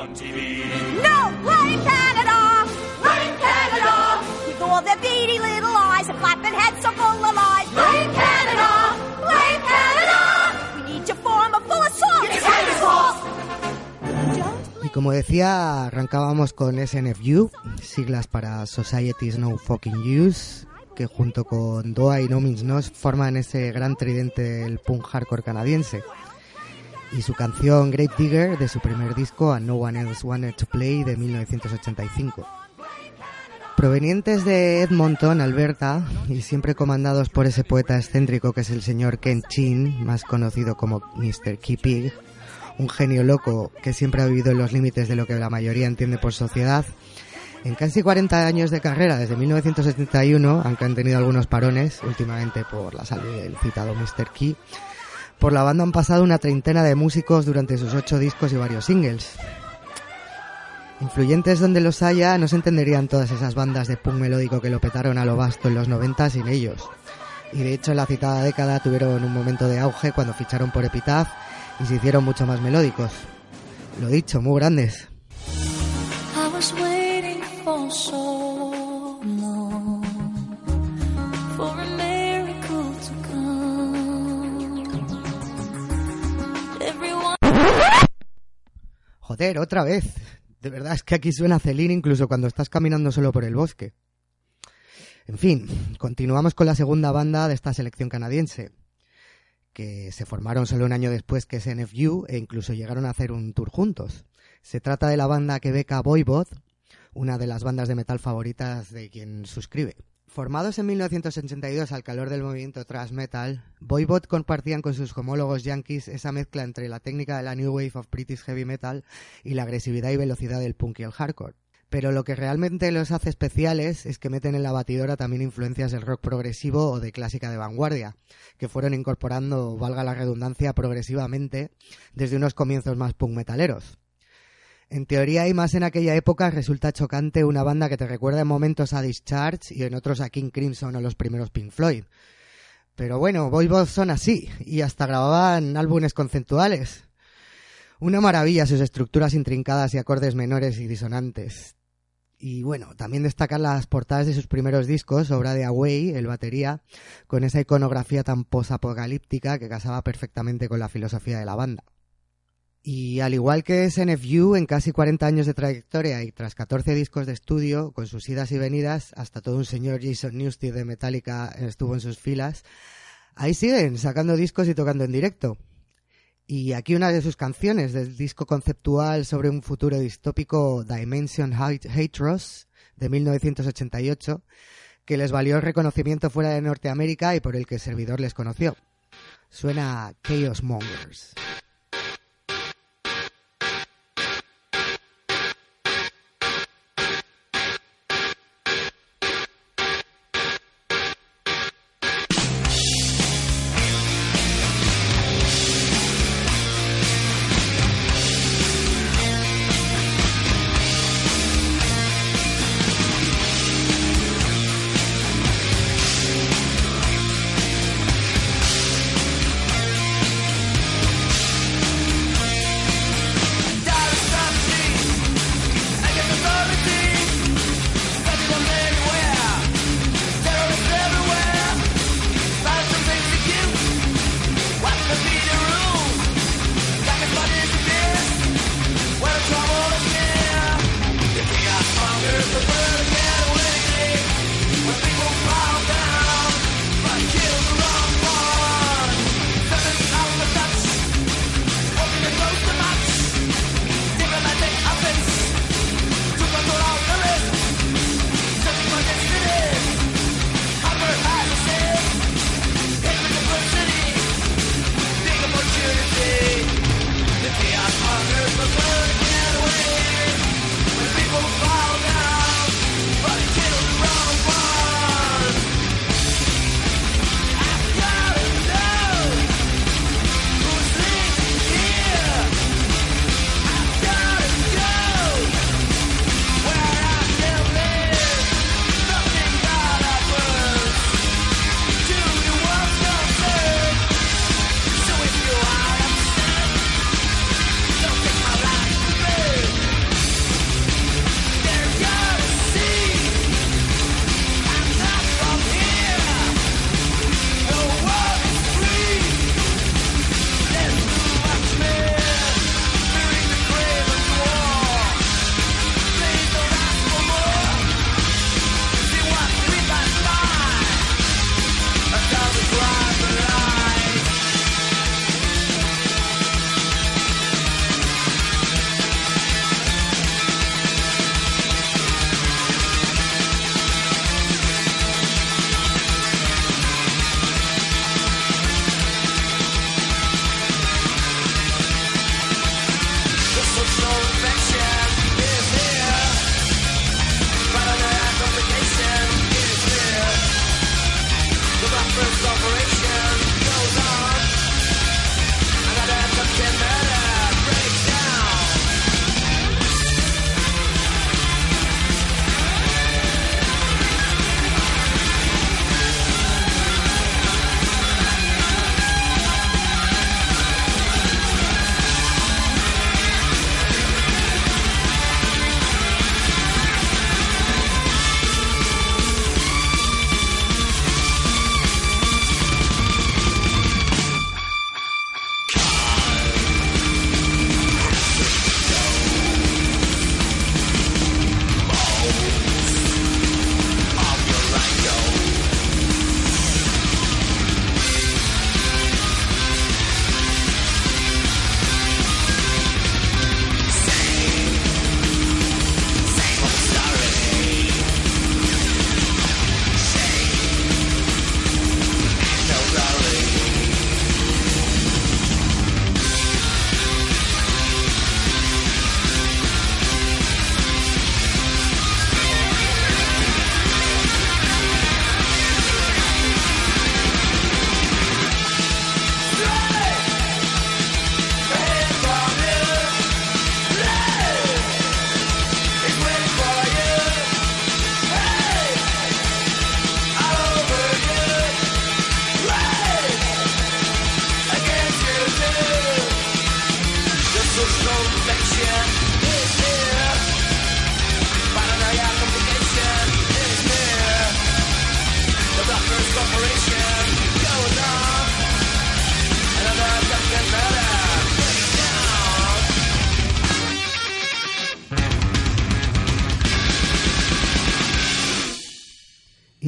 Speaker 9: No, play Canada, play Canada. With all their beady little eyes and flapping heads so full of lies. Play Canada, play Canada. We need your form full of song.
Speaker 8: Y como decía, arrancábamos con SNFU, siglas para Society's No Fucking Use, que junto con Doa y No Means No forman ese gran tridente del punk hardcore canadiense. Y su canción Grave Digger de su primer disco A No One Else Wanted to Play de 1985. Provenientes de Edmonton, Alberta, y siempre comandados por ese poeta excéntrico que es el señor Ken Chin, más conocido como Mr. Key Pig, un genio loco que siempre ha vivido en los límites de lo que la mayoría entiende por sociedad. En casi 40 años de carrera, desde 1971, aunque han tenido algunos parones, últimamente por la salud del citado Mr. Key, por la banda han pasado una treintena de músicos durante sus 8 discos y varios singles. Influyentes donde los haya, no se entenderían todas esas bandas de punk melódico que lo petaron a lo vasto en los 90 sin ellos. Y de hecho en la citada década tuvieron un momento de auge cuando ficharon por Epitaph y se hicieron mucho más melódicos. Lo dicho, muy grandes. Joder, otra vez. De verdad es que aquí suena Celine incluso cuando estás caminando solo por el bosque. En fin, continuamos con la segunda banda de esta selección canadiense, que se formaron solo un año después que SNFU e incluso llegaron a hacer un tour juntos. Se trata de la banda quebeca Voivod, una de las bandas de metal favoritas de quien suscribe. Formados en 1982 al calor del movimiento thrash metal, Voivod compartían con sus homólogos yankees esa mezcla entre la técnica de la New Wave of British Heavy Metal y la agresividad y velocidad del punk y el hardcore. Pero lo que realmente los hace especiales es que meten en la batidora también influencias del rock progresivo o de clásica de vanguardia, que fueron incorporando, valga la redundancia, progresivamente desde unos comienzos más punk metaleros. En teoría y más en aquella época resulta chocante una banda que te recuerda en momentos a Discharge y en otros a King Crimson o los primeros Pink Floyd. Pero bueno, Voivod son así y hasta grababan álbumes conceptuales. Una maravilla sus estructuras intrincadas y acordes menores y disonantes. Y bueno, también destacar las portadas de sus primeros discos, obra de Away, el batería, con esa iconografía tan post-apocalíptica que casaba perfectamente con la filosofía de la banda. Y al igual que SNFU, en casi 40 años de trayectoria y tras 14 discos de estudio, con sus idas y venidas, hasta todo un señor Jason Newsted de Metallica estuvo en sus filas, ahí siguen sacando discos y tocando en directo. Y aquí una de sus canciones del disco conceptual sobre un futuro distópico, Dimension Hatros, de 1988, que les valió el reconocimiento fuera de Norteamérica y por el que el servidor les conoció. Suena Chaos Mongers.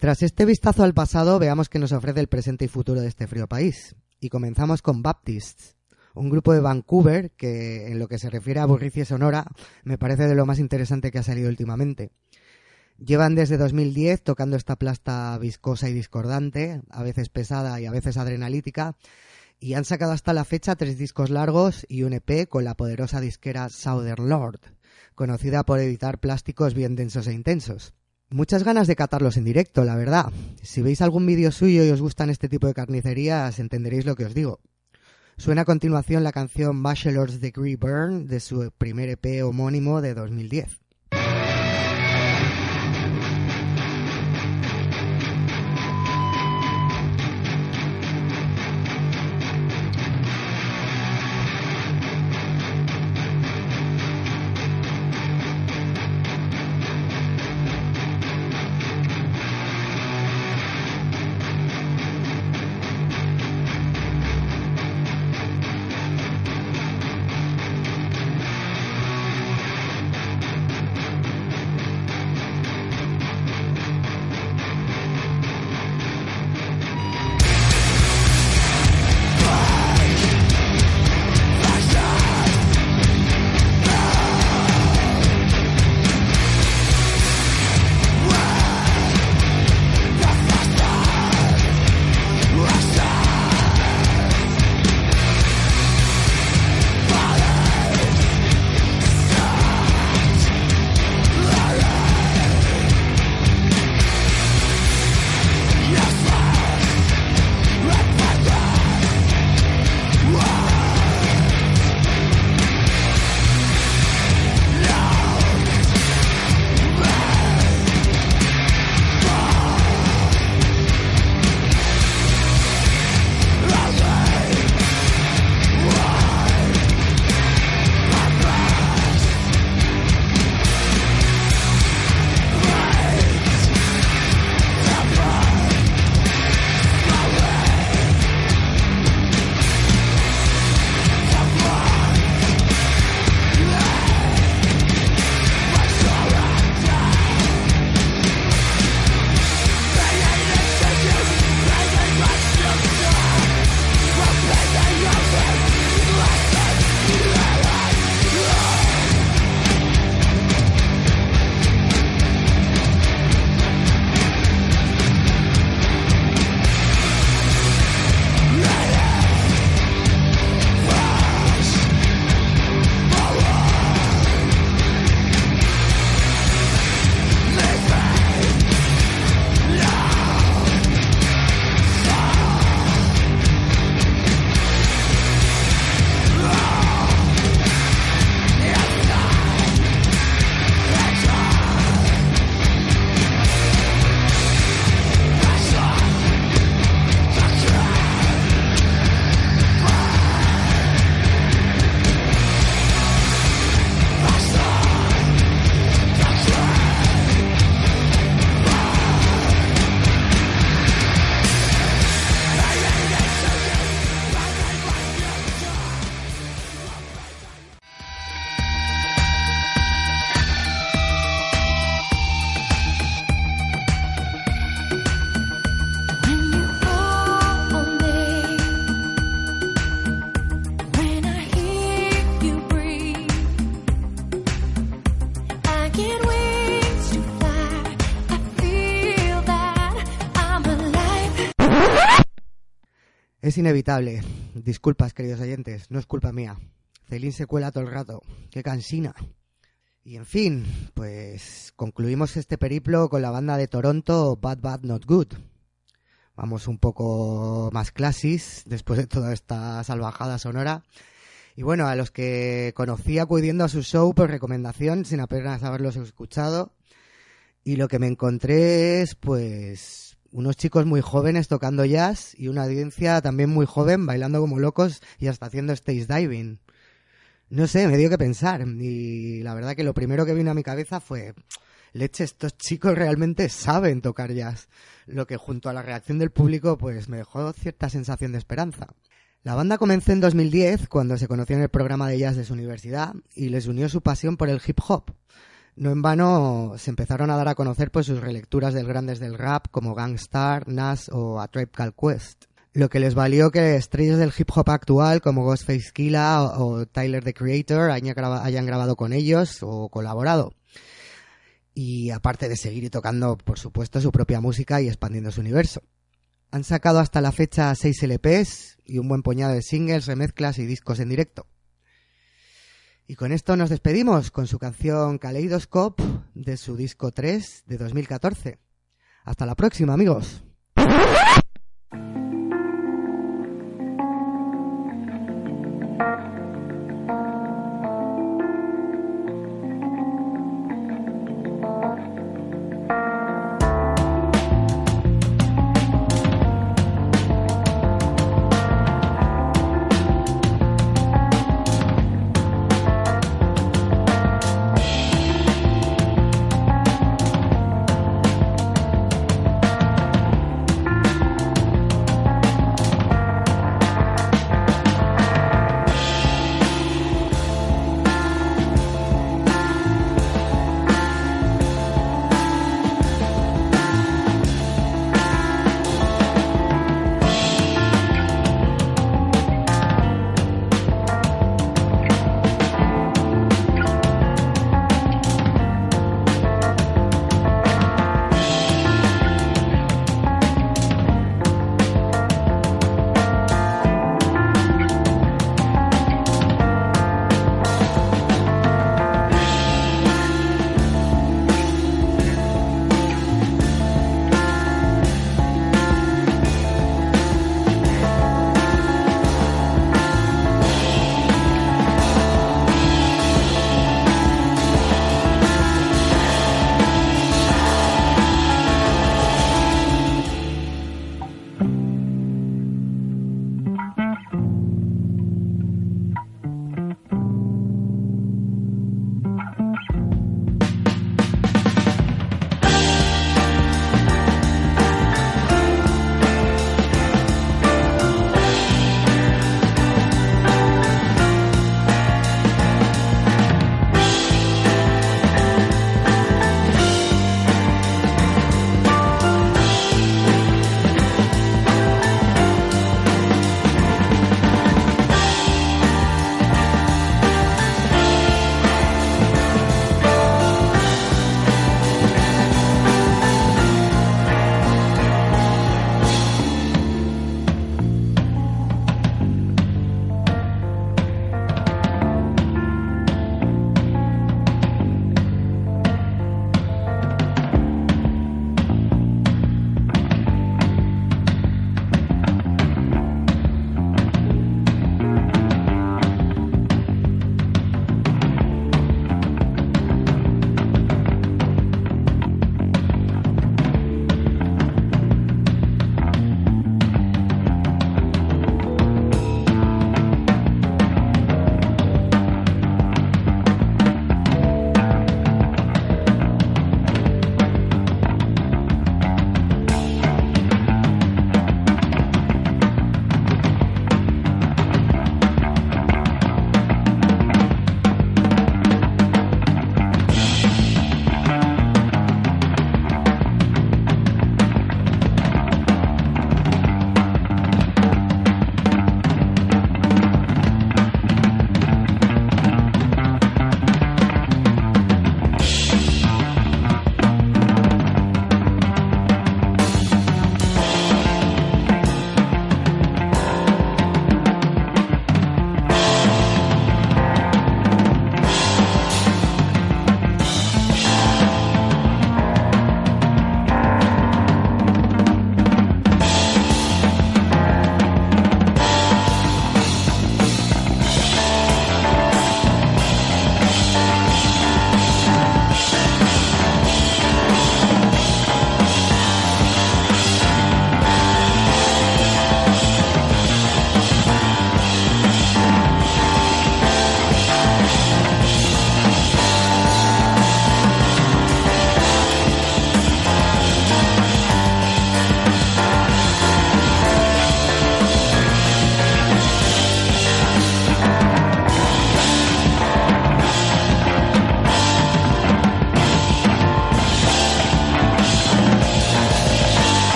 Speaker 8: tras este vistazo al pasado, veamos qué nos ofrece el presente y futuro de este frío país. Y comenzamos con Baptists, un grupo de Vancouver que, en lo que se refiere a burricie sonora, me parece de lo más interesante que ha salido últimamente. Llevan desde 2010 tocando esta plasta viscosa y discordante, a veces pesada y a veces adrenalítica, y han sacado hasta la fecha 3 discos largos y un EP con la poderosa disquera Southern Lord, conocida por editar plásticos bien densos e intensos. Muchas ganas de catarlos en directo, la verdad. Si veis algún vídeo suyo y os gustan este tipo de carnicerías, entenderéis lo que os digo. Suena a continuación la canción Bachelor's Degree Burn de su primer EP homónimo de 2010. Es inevitable. Disculpas, queridos oyentes, no es culpa mía. Celine se cuela todo el rato. ¡Qué cansina! Y en fin, pues concluimos este periplo con la banda de Toronto Bad Bad Not Good. Vamos un poco más clasis después de toda esta salvajada sonora. Y bueno, a los que conocí acudiendo a su show por recomendación, sin apenas haberlos escuchado. Y lo que me encontré es, pues, unos chicos muy jóvenes tocando jazz y una audiencia también muy joven bailando como locos y hasta haciendo stage diving. No sé, me dio que pensar. Y la verdad que lo primero que vino a mi cabeza fue: leche, estos chicos realmente saben tocar jazz. Lo que junto a la reacción del público pues me dejó cierta sensación de esperanza. La banda comenzó en 2010 cuando se conoció en el programa de jazz de su universidad y les unió su pasión por el hip hop. No en vano se empezaron a dar a conocer pues sus relecturas de grandes del rap como Gang Starr, Nas o A Tribe Called Quest, lo que les valió que estrellas del hip hop actual como Ghostface Killah o Tyler the Creator hayan grabado con ellos o colaborado. Y aparte de seguir tocando, por supuesto, su propia música y expandiendo su universo. Han sacado hasta la fecha 6 LPs y un buen puñado de singles, remezclas y discos en directo. Y con esto nos despedimos con su canción Kaleidoscope de su disco 3 de 2014. Hasta la próxima, amigos.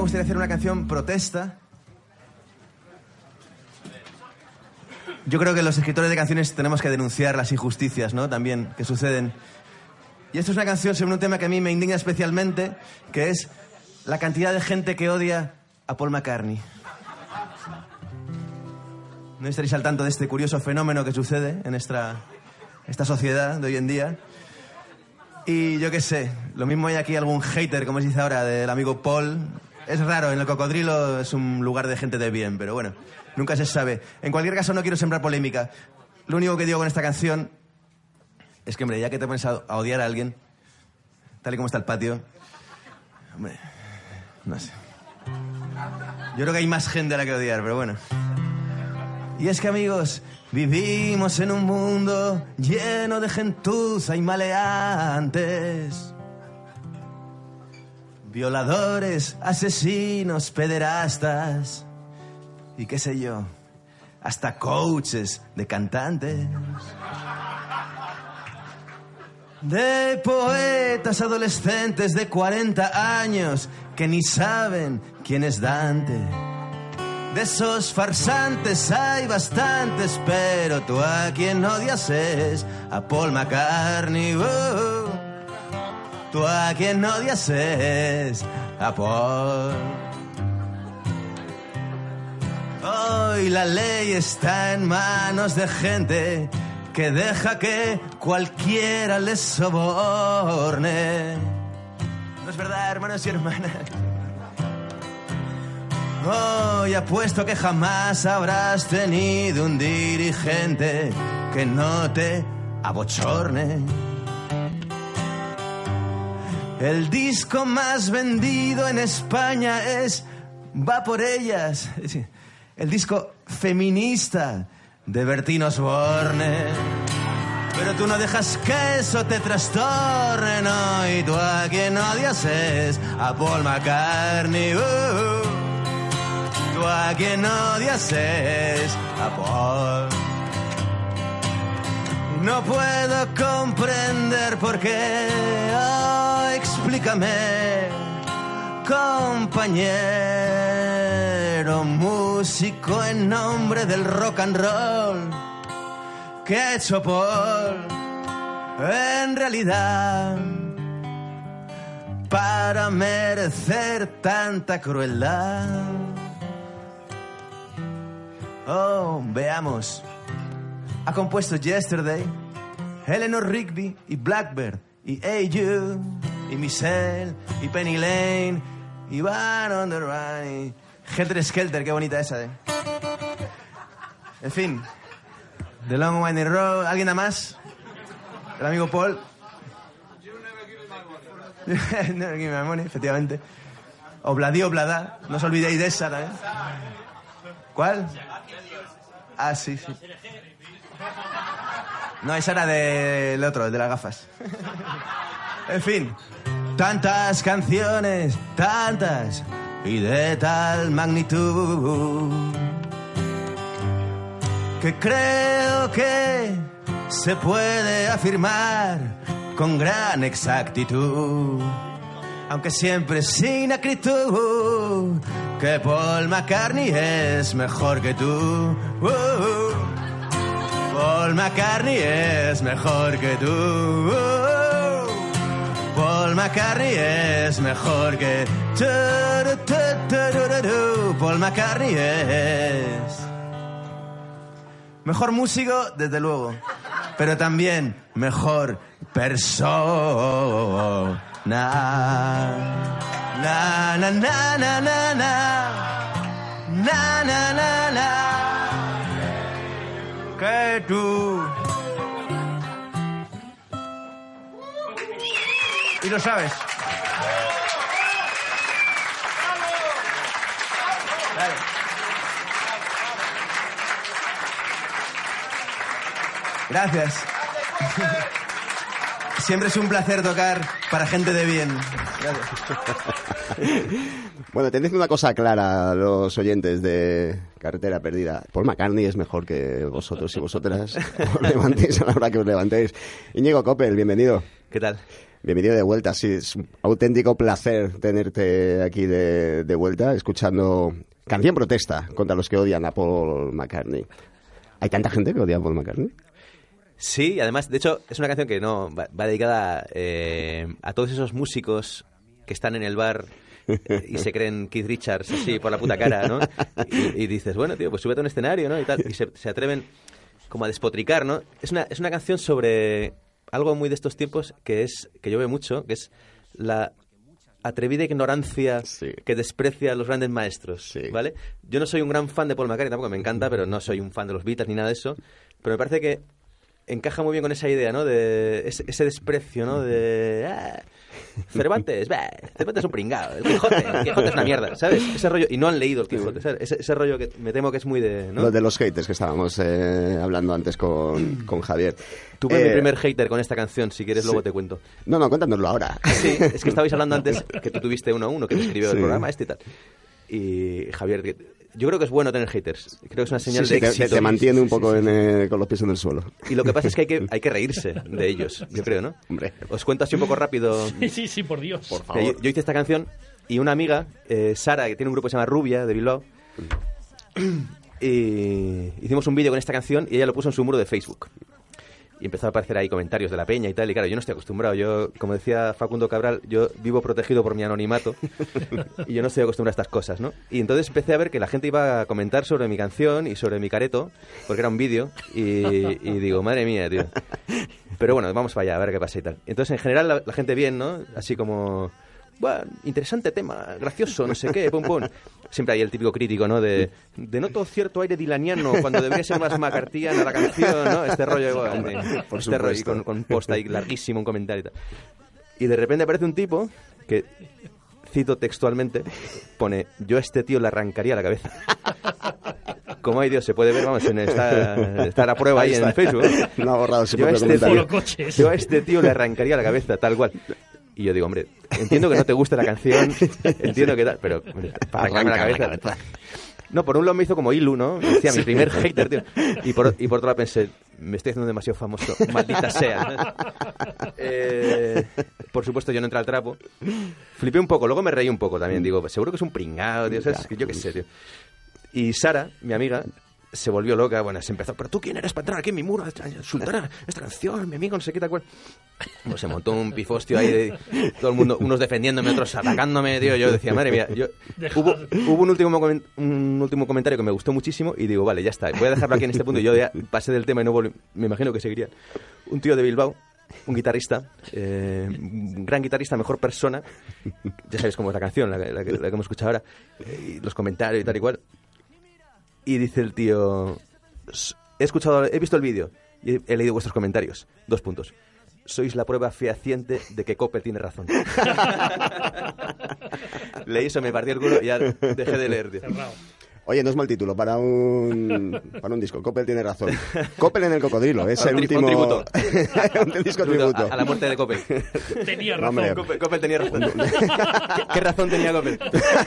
Speaker 10: gustaría hacer una canción protesta. Yo creo que los escritores de canciones tenemos que denunciar las injusticias, ¿no? También que suceden. Y esto es una canción sobre un tema que a mí me indigna especialmente, que es la cantidad de gente que odia a Paul McCartney. No estaréis al tanto de este curioso fenómeno que sucede en esta sociedad de hoy en día. Y yo qué sé, lo mismo hay aquí algún hater, como se dice ahora, del amigo Paul. Es raro, en el Cocodrilo es un lugar de gente de bien, pero bueno, nunca se sabe. En cualquier caso, no quiero sembrar polémica. Lo único que digo con esta canción es que, hombre, ya que te pones a odiar a alguien, tal y como está el patio, hombre, no sé. Yo creo que hay más gente a la que odiar, pero bueno. Y es que, amigos, vivimos en un mundo lleno de gentuza y maleantes. Violadores, asesinos, pederastas y qué sé yo, hasta coaches de cantantes. De poetas adolescentes de 40 años que ni saben quién es Dante. De esos farsantes hay bastantes, pero tú a quien odias es a Paul McCartney. Tú a quien odias es a Paul. Hoy la ley está en manos de gente que deja que cualquiera les soborne. ¿No es verdad, hermanos y hermanas? Hoy apuesto que jamás habrás tenido un dirigente que no te abochorne. El disco más vendido en España es Va por ellas. El disco feminista de Bertín Osborne. Pero tú no dejas que eso te trastorne, no. Y tú a quien odias es a Paul McCartney. Tú a quien odias es a Paul. No puedo comprender por qué. Oh, explícame, compañero músico en nombre del rock and roll. ¿Qué ha hecho Paul en realidad para merecer tanta crueldad? Oh, veamos. Ha compuesto Yesterday, Eleanor Rigby y Blackbird y Hey You y Michelle y Penny Lane y Van on the Run. Helter Skelter, qué bonita esa, ¿eh? En fin, The Long Winding Road. ¿Alguien nada más? El amigo Paul. Never Give Me My Money, efectivamente. Obladí, Oblada. No os olvidéis de esa, ¿eh? ¿Cuál? Ah, sí, sí. No, esa era del otro, el de las gafas. En fin, tantas canciones, tantas y de tal magnitud que creo que se puede afirmar con gran exactitud, aunque siempre sin acritud, que Paul McCartney es mejor que tú. Paul McCartney es mejor que tú. Paul McCartney es mejor que tú. Paul McCartney es mejor músico, desde luego, pero también mejor persona. Na na na na na na na na na na que tú. Y lo sabes. Vale. Gracias. Siempre es un placer tocar para gente de bien. Gracias.
Speaker 1: Bueno, tened una cosa clara, los oyentes de Carretera Perdida. Paul McCartney es mejor que vosotros y vosotras. Os levantéis a la hora que os levantéis. Íñigo Coppel, bienvenido.
Speaker 3: ¿Qué tal?
Speaker 1: Bienvenido de vuelta, sí, es un auténtico placer tenerte aquí de vuelta, escuchando canción protesta contra los que odian a Paul McCartney. ¿Hay tanta gente que odia a Paul McCartney?
Speaker 3: Sí, y además, de hecho, es una canción que no va dedicada a todos esos músicos que están en el bar y se creen Keith Richards así por la puta cara, ¿no? Y dices, bueno, tío, pues súbete a un escenario, ¿no? Y tal, y se atreven como a despotricar, ¿no? Es una canción sobre algo muy de estos tiempos que yo veo mucho, que es la atrevida ignorancia que desprecia a los grandes maestros, ¿vale? Yo no soy un gran fan de Paul McCartney, tampoco me encanta, pero no soy un fan de los Beatles ni nada de eso, pero me parece que encaja muy bien con esa idea, ¿no? De ese desprecio, ¿no? De... Cervantes es un pringado. El Quijote es una mierda, ¿sabes? Ese rollo... Y no han leído el Quijote, ¿sabes? Ese rollo que me temo que es muy de... ¿no?
Speaker 1: Lo de los haters que estábamos hablando antes con Javier.
Speaker 3: Tuve mi primer hater con esta canción, si quieres luego te cuento.
Speaker 1: No, cuéntanoslo ahora.
Speaker 3: Sí, es que estabais hablando antes que tú tuviste uno que te escribió el programa y tal. Y Javier... Yo creo que es bueno tener haters. Creo que es una señal de éxito.
Speaker 1: Te mantiene un poco con los pies en el suelo.
Speaker 3: Y lo que pasa es que hay que reírse de ellos, yo creo, ¿no?
Speaker 1: Hombre.
Speaker 3: Os cuento así un poco rápido.
Speaker 4: Sí, por Dios.
Speaker 1: Por favor.
Speaker 3: Yo hice esta canción y una amiga, Sara, que tiene un grupo que se llama Rubia, de Bilbao, y hicimos un vídeo con esta canción y ella lo puso en su muro de Facebook. Y empezó a aparecer ahí comentarios de la peña y tal. Y claro, yo no estoy acostumbrado. Yo, como decía Facundo Cabral, yo vivo protegido por mi anonimato. Y yo no estoy acostumbrado a estas cosas, ¿no? Y entonces empecé a ver que la gente iba a comentar sobre mi canción y sobre mi careto, porque era un vídeo. Y digo, madre mía, tío. Pero bueno, vamos para allá, a ver qué pasa y tal. Entonces, en general, la gente bien, ¿no? Así como... Bueno, interesante tema, gracioso, no sé qué, pum, pum. Siempre hay el típico crítico, ¿no? De noto cierto aire dilaniano cuando debería ser más McCarthyana la canción, ¿no? Este rollo igual, este rollo, con post ahí larguísimo, un comentario y tal. Y de repente aparece un tipo que, cito textualmente, pone, yo a este tío le arrancaría la cabeza. Como hay Dios, se puede ver, vamos, está la prueba ahí en Facebook.
Speaker 1: No ha borrado su
Speaker 3: propio
Speaker 1: comentario.
Speaker 3: Yo a este tío le arrancaría la cabeza, tal cual. Y yo digo, hombre, entiendo que no te guste la canción, entiendo que tal, pero hombre, para arrancarme la cabeza. No, por un lado me hizo como Ilu, ¿no? Decía, mi primer hater, tío. Y por otro lado pensé, me estoy haciendo demasiado famoso, maldita sea. Por supuesto, yo no entré al trapo. Flipé un poco, luego me reí un poco también. Digo, seguro que es un pringado, tío, ¿sabes? Yo qué sé, tío. Y Sara, mi amiga, se volvió loca, bueno, se empezó, pero tú quién eres para entrar aquí en mi muro a insultar esta canción, mi amigo, no sé qué tal cual. Pues se montó un pifostio ahí de todo el mundo, unos defendiéndome, otros atacándome, tío. Yo decía, madre mía, hubo un último comentario que me gustó muchísimo y digo, vale, ya está, voy a dejarlo aquí en este punto. Y yo ya pasé del tema y no volví, me imagino que seguiría. Un tío de Bilbao, un guitarrista, un gran guitarrista, mejor persona, ya sabéis cómo es la canción, la que hemos escuchado ahora, y los comentarios y tal y cual. Y dice el tío, he visto el vídeo y he leído vuestros comentarios. 2 puntos. Sois la prueba fehaciente de que Coppel tiene razón. Leí eso, me partí el culo y ya dejé de leer, tío.
Speaker 1: Oye, no es mal título para un disco. Coppel tiene razón. Coppel en el cocodrilo, es el último...
Speaker 3: Un tributo.
Speaker 1: Un disco tributo.
Speaker 3: A la muerte de Coppel.
Speaker 4: Tenía razón.
Speaker 3: Coppel tenía razón. ¿Qué razón tenía Coppel?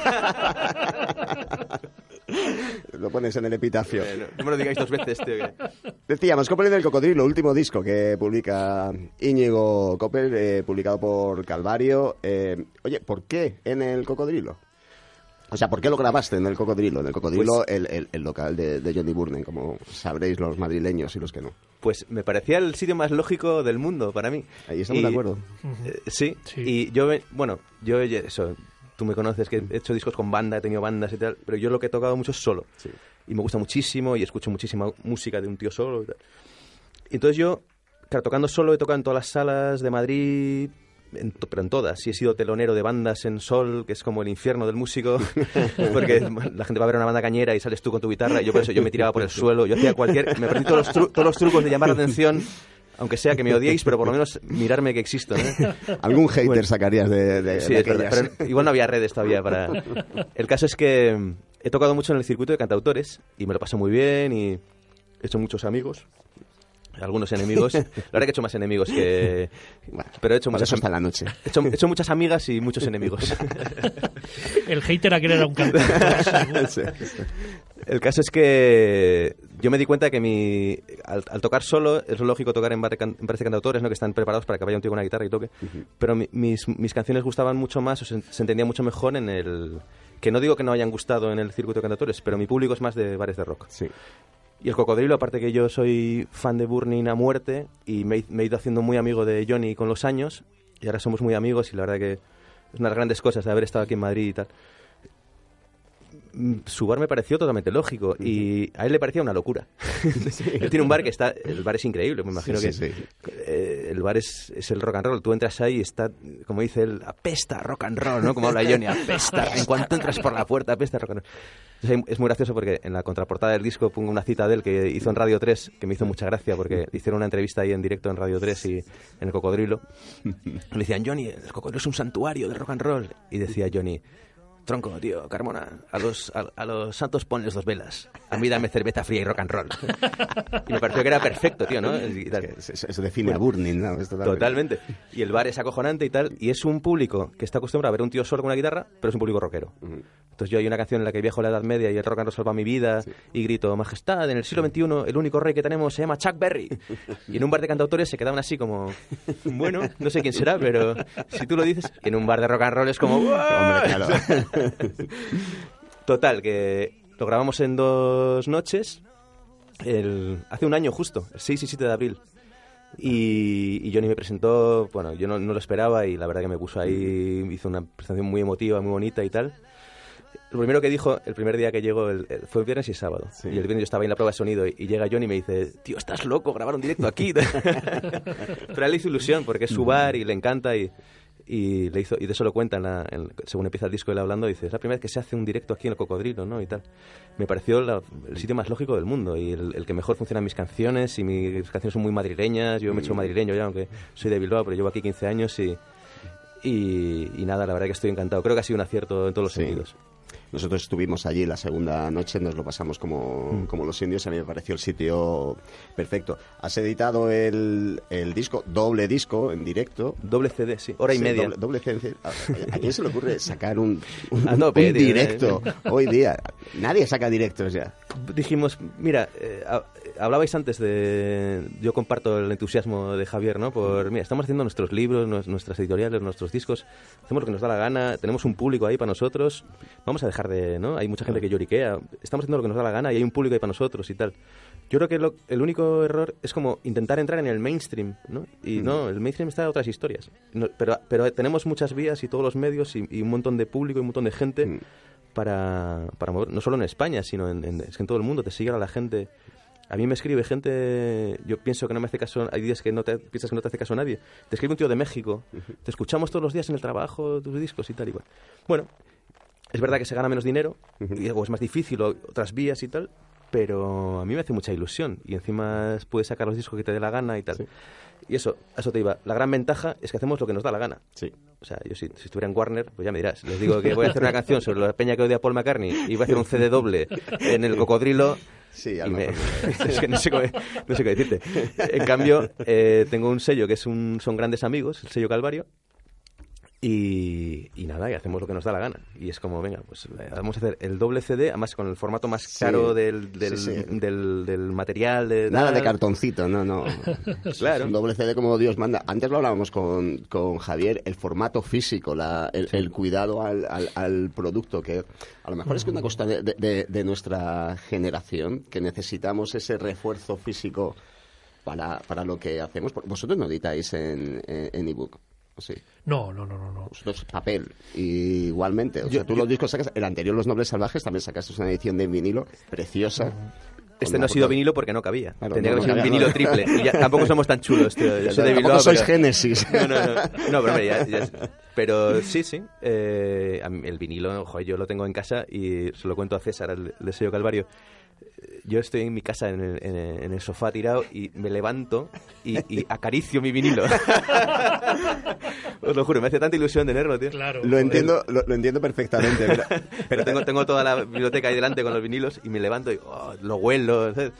Speaker 1: Lo pones en el epitafio.
Speaker 3: No me lo digáis 2 veces, tío.
Speaker 1: Decíamos, Coppel en el cocodrilo, último disco que publica Íñigo Coppel, publicado por Calvario. Oye, ¿por qué en el cocodrilo? O sea, ¿por qué lo grabaste en el cocodrilo? En el cocodrilo, pues, el local de Johnny Burnen, como sabréis los madrileños y los que no.
Speaker 3: Pues me parecía el sitio más lógico del mundo para mí.
Speaker 1: Ahí estamos de acuerdo.
Speaker 3: Sí, y yo eso... Tú me conoces, que he hecho discos con banda, he tenido bandas y tal, pero yo lo que he tocado mucho es solo. Sí. Y me gusta muchísimo y escucho muchísima música de un tío solo y tal. Y entonces yo, claro, tocando solo he tocado en todas las salas de Madrid, pero en todas. Y he sido telonero de bandas en Sol, que es como el infierno del músico, porque la gente va a ver una banda cañera y sales tú con tu guitarra, y yo por eso yo me tiraba por el suelo, yo hacía me aprendí todos los trucos de llamar la atención, aunque sea que me odiéis, pero por lo menos mirarme que existo, ¿no?
Speaker 1: Algún hater sacarías de
Speaker 3: sí, es verdad, pero igual no había redes todavía para... El caso es que he tocado mucho en el circuito de cantautores y me lo paso muy bien y he hecho muchos amigos, algunos enemigos. La verdad que he hecho más enemigos que...
Speaker 1: Bueno,
Speaker 3: pero he hecho muchas...
Speaker 1: Eso hasta la noche.
Speaker 3: He hecho muchas amigas y muchos enemigos.
Speaker 4: El hater aquel era un cantante.
Speaker 1: Sí.
Speaker 3: El caso es que yo me di cuenta que al tocar solo es lógico tocar en bares de cantautores, ¿no? Que están preparados para que vaya un tío con una guitarra y toque. Pero mis canciones gustaban mucho más, o se entendía mucho mejor en el... Que no digo que no hayan gustado en el circuito de cantautores, pero mi público es más de bares de rock.
Speaker 1: Sí.
Speaker 3: Y el Cocodrilo, aparte que yo soy fan de Burning a muerte y me he ido haciendo muy amigo de Johnny con los años, y ahora somos muy amigos y la verdad que es una de las grandes cosas de haber estado aquí en Madrid y tal. Su bar me pareció totalmente lógico y a él le parecía una locura. Él tiene un bar que el bar es increíble, me imagino el bar es el rock and roll. Tú entras ahí y está, como dice él, apesta rock and roll, ¿no? Como habla Johnny, apesta. En cuanto entras por la puerta, apesta rock and roll. Entonces, es muy gracioso porque en la contraportada del disco pongo una cita de él que hizo en Radio 3, que me hizo mucha gracia porque hicieron una entrevista ahí en directo en Radio 3 y en el Cocodrilo. Le decían, Johnny, el Cocodrilo es un santuario de rock and roll. Y decía Johnny, tronco, tío, Carmona, a los santos ponles 2 velas. A mí dame cerveza fría y rock and roll. Y me pareció que era perfecto, tío, ¿no?
Speaker 1: Eso define a Burning, ¿no?
Speaker 3: Totalmente. Y el bar es acojonante y tal. Y es un público que está acostumbrado a ver a un tío solo con una guitarra, pero es un público rockero. Entonces yo hay una canción en la que viajo a la Edad Media y el rock and roll salva mi vida y grito, majestad, en el siglo XXI el único rey que tenemos se llama Chuck Berry. Y en un bar de cantautores se quedaban así como, bueno, no sé quién será, pero si tú lo dices. Y en un bar de rock and roll es como, ¡Hombre, claro! Total, que lo grabamos en 2 noches, hace un año justo, el 6 y 7 de abril. Y Johnny me presentó, bueno, yo no lo esperaba y la verdad que me puso ahí, hizo una presentación muy emotiva, muy bonita y tal. Lo primero que dijo, el primer día que llegó, fue el viernes y sábado. Sí. Y el viernes yo estaba ahí en la prueba de sonido y llega Johnny y me dice, tío, ¿estás loco? Grabar un directo aquí. Pero a él le hizo ilusión porque es su bar y le encanta y le hizo, y de eso lo cuenta según empieza el disco él hablando, dice, es la primera vez que se hace un directo aquí en el Cocodrilo, ¿no? Y tal. Me pareció el sitio más lógico del mundo y el que mejor funcionan mis canciones, y mis canciones son muy madrileñas. Yo me he hecho madrileño ya, aunque soy de Bilbao, pero llevo aquí 15 años y nada, la verdad que estoy encantado. Creo que ha sido un acierto en todos los sentidos.
Speaker 1: Nosotros estuvimos allí la segunda noche, nos lo pasamos como los indios. A mí me pareció el sitio perfecto. Has editado el disco, doble disco en directo.
Speaker 3: Doble CD, sí, hora y media.
Speaker 1: Doble CD. ¿A quién se le ocurre sacar un directo hoy día? Nadie saca directos ya.
Speaker 3: Dijimos, mira, hablabais antes de... Yo comparto el entusiasmo de Javier, ¿no? Mira, estamos haciendo nuestros libros, nuestras editoriales, nuestros discos, hacemos lo que nos da la gana, tenemos un público ahí para nosotros, vamos a dejar de... ¿no? Hay mucha gente que lloriquea, estamos haciendo lo que nos da la gana y hay un público ahí para nosotros y tal. Yo creo que el único error es como intentar entrar en el mainstream, ¿no? Y no, el mainstream está en otras historias. No, pero tenemos muchas vías y todos los medios y un montón de público y un montón de gente para mover, no solo en España, sino es que en todo el mundo te sigue a la gente. A mí me escribe gente, yo pienso que no me hace caso, hay días que piensas que no te hace caso a nadie. Te escribe un tío de México, te escuchamos todos los días en el trabajo, tus discos y tal y cual. Bueno, es verdad que se gana menos dinero, o es más difícil, o otras vías y tal, pero a mí me hace mucha ilusión. Y encima puedes sacar los discos que te dé la gana y tal. Sí. Y eso te iba. La gran ventaja es que hacemos lo que nos da la gana.
Speaker 1: Sí.
Speaker 3: O sea, yo si estuviera en Warner, pues ya me dirás. Les digo que voy a hacer una canción sobre la peña que odia a Paul McCartney y voy a hacer un CD doble en el Cocodrilo.
Speaker 1: Sí,
Speaker 3: es que no sé qué decirte. En cambio, tengo un sello que son grandes amigos, el sello Calvario. Y nada, y hacemos lo que nos da la gana. Y es como, venga, pues vamos a hacer el doble CD, además con el formato más caro del material.
Speaker 1: Nada de cartoncito, no.
Speaker 3: Claro.
Speaker 1: Un doble CD como Dios manda. Antes lo hablábamos con Javier, el formato físico, el cuidado al producto, que a lo mejor es que una cosa de nuestra generación, que necesitamos ese refuerzo físico para lo que hacemos. Vosotros no editáis en ebook. Sí.
Speaker 4: No.
Speaker 1: Vosotros papel, y igualmente. O sea, tú los discos sacas, el anterior, Los Nobles Salvajes, también sacaste una edición de vinilo preciosa.
Speaker 3: Este no ha sido vinilo porque no cabía. Claro, Tendría que ser un vinilo triple. Y ya, tampoco somos tan chulos, tío. Yo soy de Bilbao,
Speaker 1: sois Génesis.
Speaker 3: No, pero hombre, pero sí. El vinilo, joder, yo lo tengo en casa y se lo cuento a César, el de sello Calvario. Yo estoy en mi casa en el sofá tirado y me levanto y acaricio mi vinilo. Os lo juro, me hace tanta ilusión tenerlo, tío.
Speaker 4: Claro.
Speaker 1: Lo entiendo perfectamente.
Speaker 3: Pero tengo toda la biblioteca ahí delante con los vinilos y me levanto y lo huelo, ¿sabes?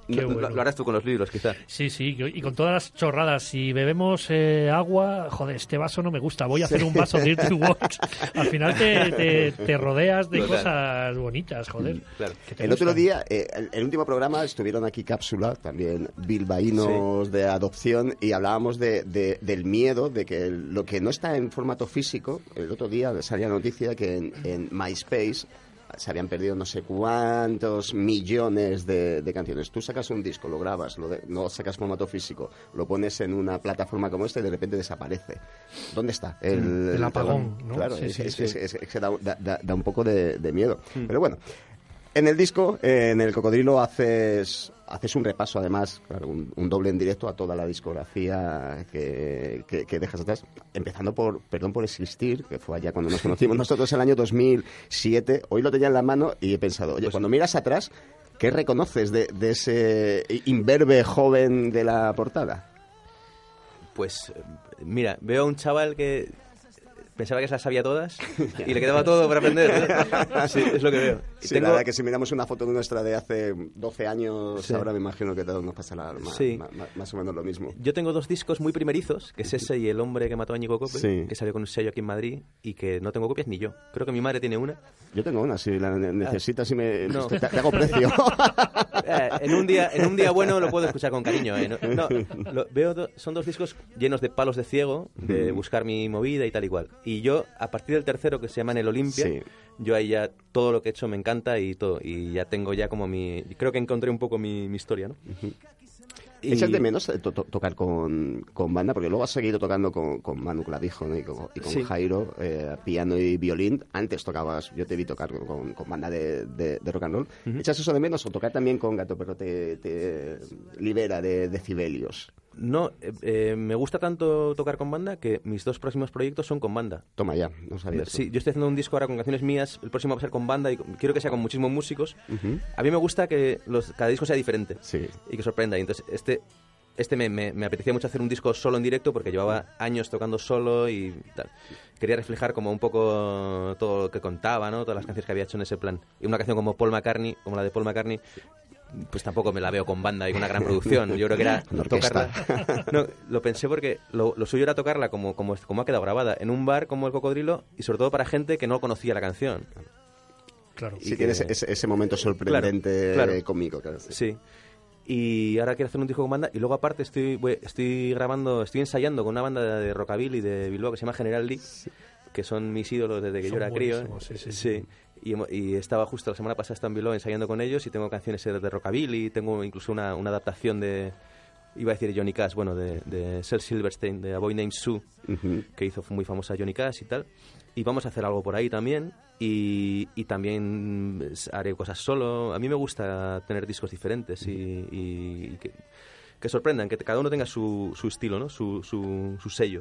Speaker 3: Lo harás tú con los libros, quizá.
Speaker 4: Sí, y con todas las chorradas. Si bebemos agua, joder, este vaso no me gusta, voy a hacer un vaso de Dirty Works. Al final te rodeas de cosas bonitas, joder.
Speaker 3: Claro.
Speaker 1: El otro día, el último programa, estuvieron aquí Cápsula, también bilbaínos de adopción, y hablábamos del miedo de que lo que no está en formato físico. El otro día salía la noticia que en MySpace se habían perdido no sé cuántos millones de canciones. Tú sacas un disco, lo grabas, no sacas formato físico, lo pones en una plataforma como esta y de repente desaparece. ¿Dónde está?
Speaker 4: El apagón, ¿no?
Speaker 1: Claro,
Speaker 4: Sí,
Speaker 1: es que da un poco de miedo. Pero bueno, en el disco, en el Cocodrilo, haces un repaso, además, claro, un doble en directo a toda la discografía que dejas atrás, empezando por Perdón por existir, que fue allá cuando nos conocimos nosotros el año 2007. Hoy lo tenía en la mano y he pensado, oye, cuando miras atrás, ¿qué reconoces de ese imberbe joven de la portada?
Speaker 3: Pues, mira, veo a un chaval que pensaba que se las sabía todas y le quedaba todo para aprender, ¿no? Sí, es lo que veo.
Speaker 1: Sí, la verdad que si miramos una foto nuestra de hace 12 años, ahora me imagino que todos nos pasará más o menos lo mismo.
Speaker 3: Yo tengo 2 discos muy primerizos, que es ese y El hombre que mató a Íñigo Coppel, que salió con un sello aquí en Madrid y que no tengo copias ni yo. Creo que mi madre tiene una.
Speaker 1: Yo tengo una, si la necesitas, te hago precio.
Speaker 3: En un día bueno lo puedo escuchar con cariño. Son 2 discos llenos de palos de ciego, de buscar mi movida y tal y cual. Y yo, a partir del tercero, que se llama En el Olimpia, yo ahí ya todo lo que he hecho me encanta y todo. Y ya tengo ya como creo que encontré un poco mi historia, ¿no?
Speaker 1: ¿Echas de menos tocar con banda? Porque luego has seguido tocando con Manu Clavijo, ¿no? y con Jairo, piano y violín. Antes tocabas, yo te vi tocar con banda de rock and roll. ¿Echas eso de menos o tocar también con Gato Perro te libera de decibelios?
Speaker 3: No, me gusta tanto tocar con banda que mis 2 próximos proyectos son con banda.
Speaker 1: Toma ya, no sabía eso.
Speaker 3: Sí, yo estoy haciendo un disco ahora con canciones mías, el próximo va a ser con banda y quiero que sea con muchísimos músicos. A mí me gusta que cada disco sea diferente y que sorprenda. Y entonces me apetecía mucho hacer un disco solo en directo porque llevaba años tocando solo y tal. Quería reflejar como un poco todo lo que contaba, ¿no? Todas las canciones que había hecho en ese plan. Y una canción como la de Paul McCartney, pues tampoco me la veo con banda y con una gran producción. Yo creo que era tocarla. No, lo pensé porque lo suyo era tocarla como ha quedado grabada, en un bar como el Cocodrilo y sobre todo para gente que no conocía la canción.
Speaker 4: Claro.
Speaker 1: Sí, tienes ese momento sorprendente conmigo. Claro, sí.
Speaker 3: Y ahora quiero hacer un disco con banda y luego aparte estoy ensayando con una banda de rockabilly de Bilbao que se llama General Lee, que son mis ídolos desde que yo era crío. Sí. Y estaba justo la semana pasada en Bilbao ensayando con ellos y tengo canciones de rockabilly, tengo incluso una adaptación iba a decir Johnny Cash, bueno, de Shel Silverstein, de A Boy Named Sue, que hizo muy famosa Johnny Cash y tal. Y vamos a hacer algo por ahí también y también haré cosas solo. A mí me gusta tener discos diferentes y que sorprendan, que cada uno tenga su estilo, ¿no? Su sello.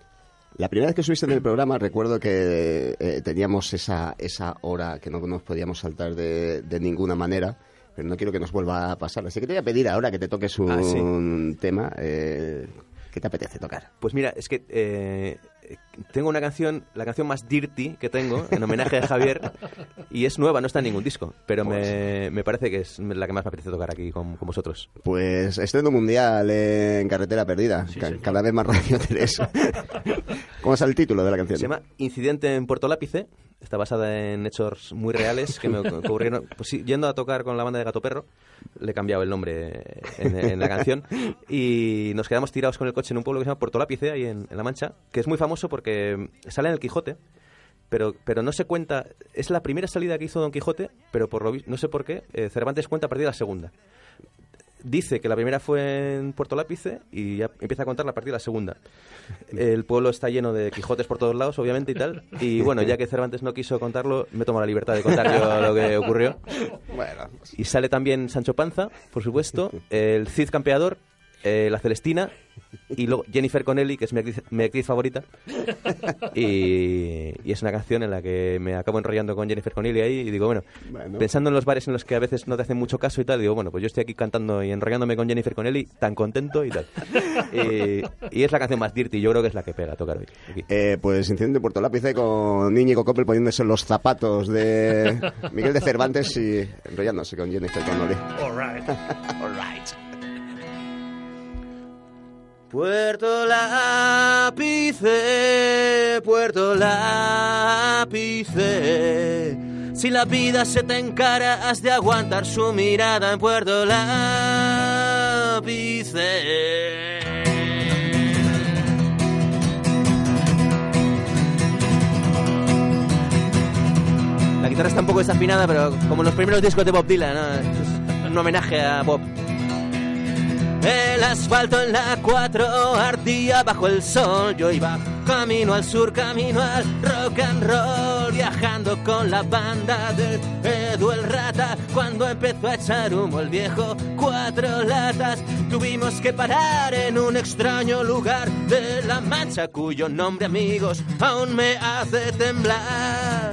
Speaker 1: La primera vez que subiste en el programa recuerdo que teníamos esa hora que no nos podíamos saltar de ninguna manera, pero no quiero que nos vuelva a pasar. Así que te voy a pedir ahora que te toques un tema. ¿Qué te apetece tocar?
Speaker 3: Pues mira, es que tengo una canción, la canción más dirty que tengo, en homenaje a Javier, y es nueva, no está en ningún disco, pero me parece que es la que más me apetece tocar aquí con vosotros.
Speaker 1: Pues estreno mundial en Carretera Perdida, cada vez más Radio 3. ¿Cómo es el título de la canción?
Speaker 3: Se llama Incidente en Puerto Lápice, está basada en hechos muy reales que me ocurrieron. Pues sí, yendo a tocar con la banda de Gato Perro, le he cambiado el nombre en la canción, y nos quedamos tirados con el coche en un pueblo que se llama Puerto Lápice, ahí en La Mancha, que es muy famoso porque sale en el Quijote, pero no se cuenta. Es la primera salida que hizo Don Quijote, pero no sé por qué, Cervantes cuenta a partir de la segunda. Dice que la primera fue en Puerto Lápice y ya empieza a contar a partir de la segunda. El pueblo está lleno de Quijotes por todos lados, obviamente, y tal. Y bueno, ya que Cervantes no quiso contarlo, me tomo la libertad de contar yo lo que ocurrió. Y sale también Sancho Panza, por supuesto, el Cid Campeador, La Celestina, y luego Jennifer Connelly, que es mi actriz favorita. Y es una canción en la que me acabo enrollando con Jennifer Connelly ahí y digo, bueno, pensando en los bares en los que a veces no te hacen mucho caso y tal, digo, bueno, pues yo estoy aquí cantando y enrollándome con Jennifer Connelly, tan contento y tal. Y es la canción más dirty, yo creo que es la que pega a tocar hoy.
Speaker 1: Pues Incidente en Puerto Lápice con Íñigo Coppel poniéndose los zapatos de Miguel de Cervantes y enrollándose con Jennifer Connelly.
Speaker 3: All right. Puerto Lápice, Puerto Lápice. Si la vida se te encara, has de aguantar su mirada en Puerto Lápice. La guitarra está un poco desafinada, pero como en los primeros discos de Bob Dylan, ¿no? Es un homenaje a Bob. El asfalto en la 4 ardía bajo el sol. Yo iba camino al sur, camino al rock and roll, viajando con la banda de Edu el Rata. Cuando empezó a echar humo el viejo 4 latas, tuvimos que parar en un extraño lugar de La Mancha, cuyo nombre, amigos, aún me hace temblar.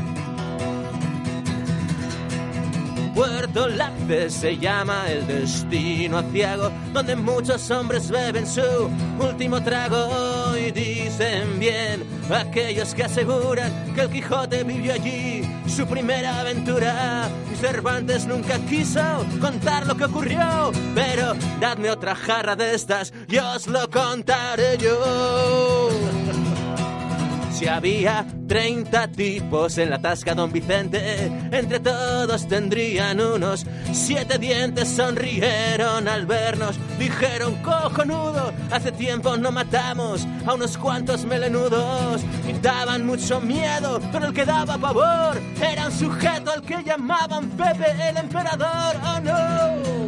Speaker 3: Puerto Lápice se llama el destino aciago, donde muchos hombres beben su último trago y dicen bien aquellos que aseguran que el Quijote vivió allí su primera aventura. Y Cervantes nunca quiso contar lo que ocurrió, pero dadme otra jarra de estas y os lo contaré yo. Si había 30 tipos en la tasca Don Vicente, entre todos tendrían unos 7 dientes. Sonrieron al vernos, dijeron cojonudo, hace tiempo no matamos a unos cuantos melenudos. Y daban mucho miedo, pero el que daba pavor era un sujeto al que llamaban Pepe el Emperador. ¡Oh no!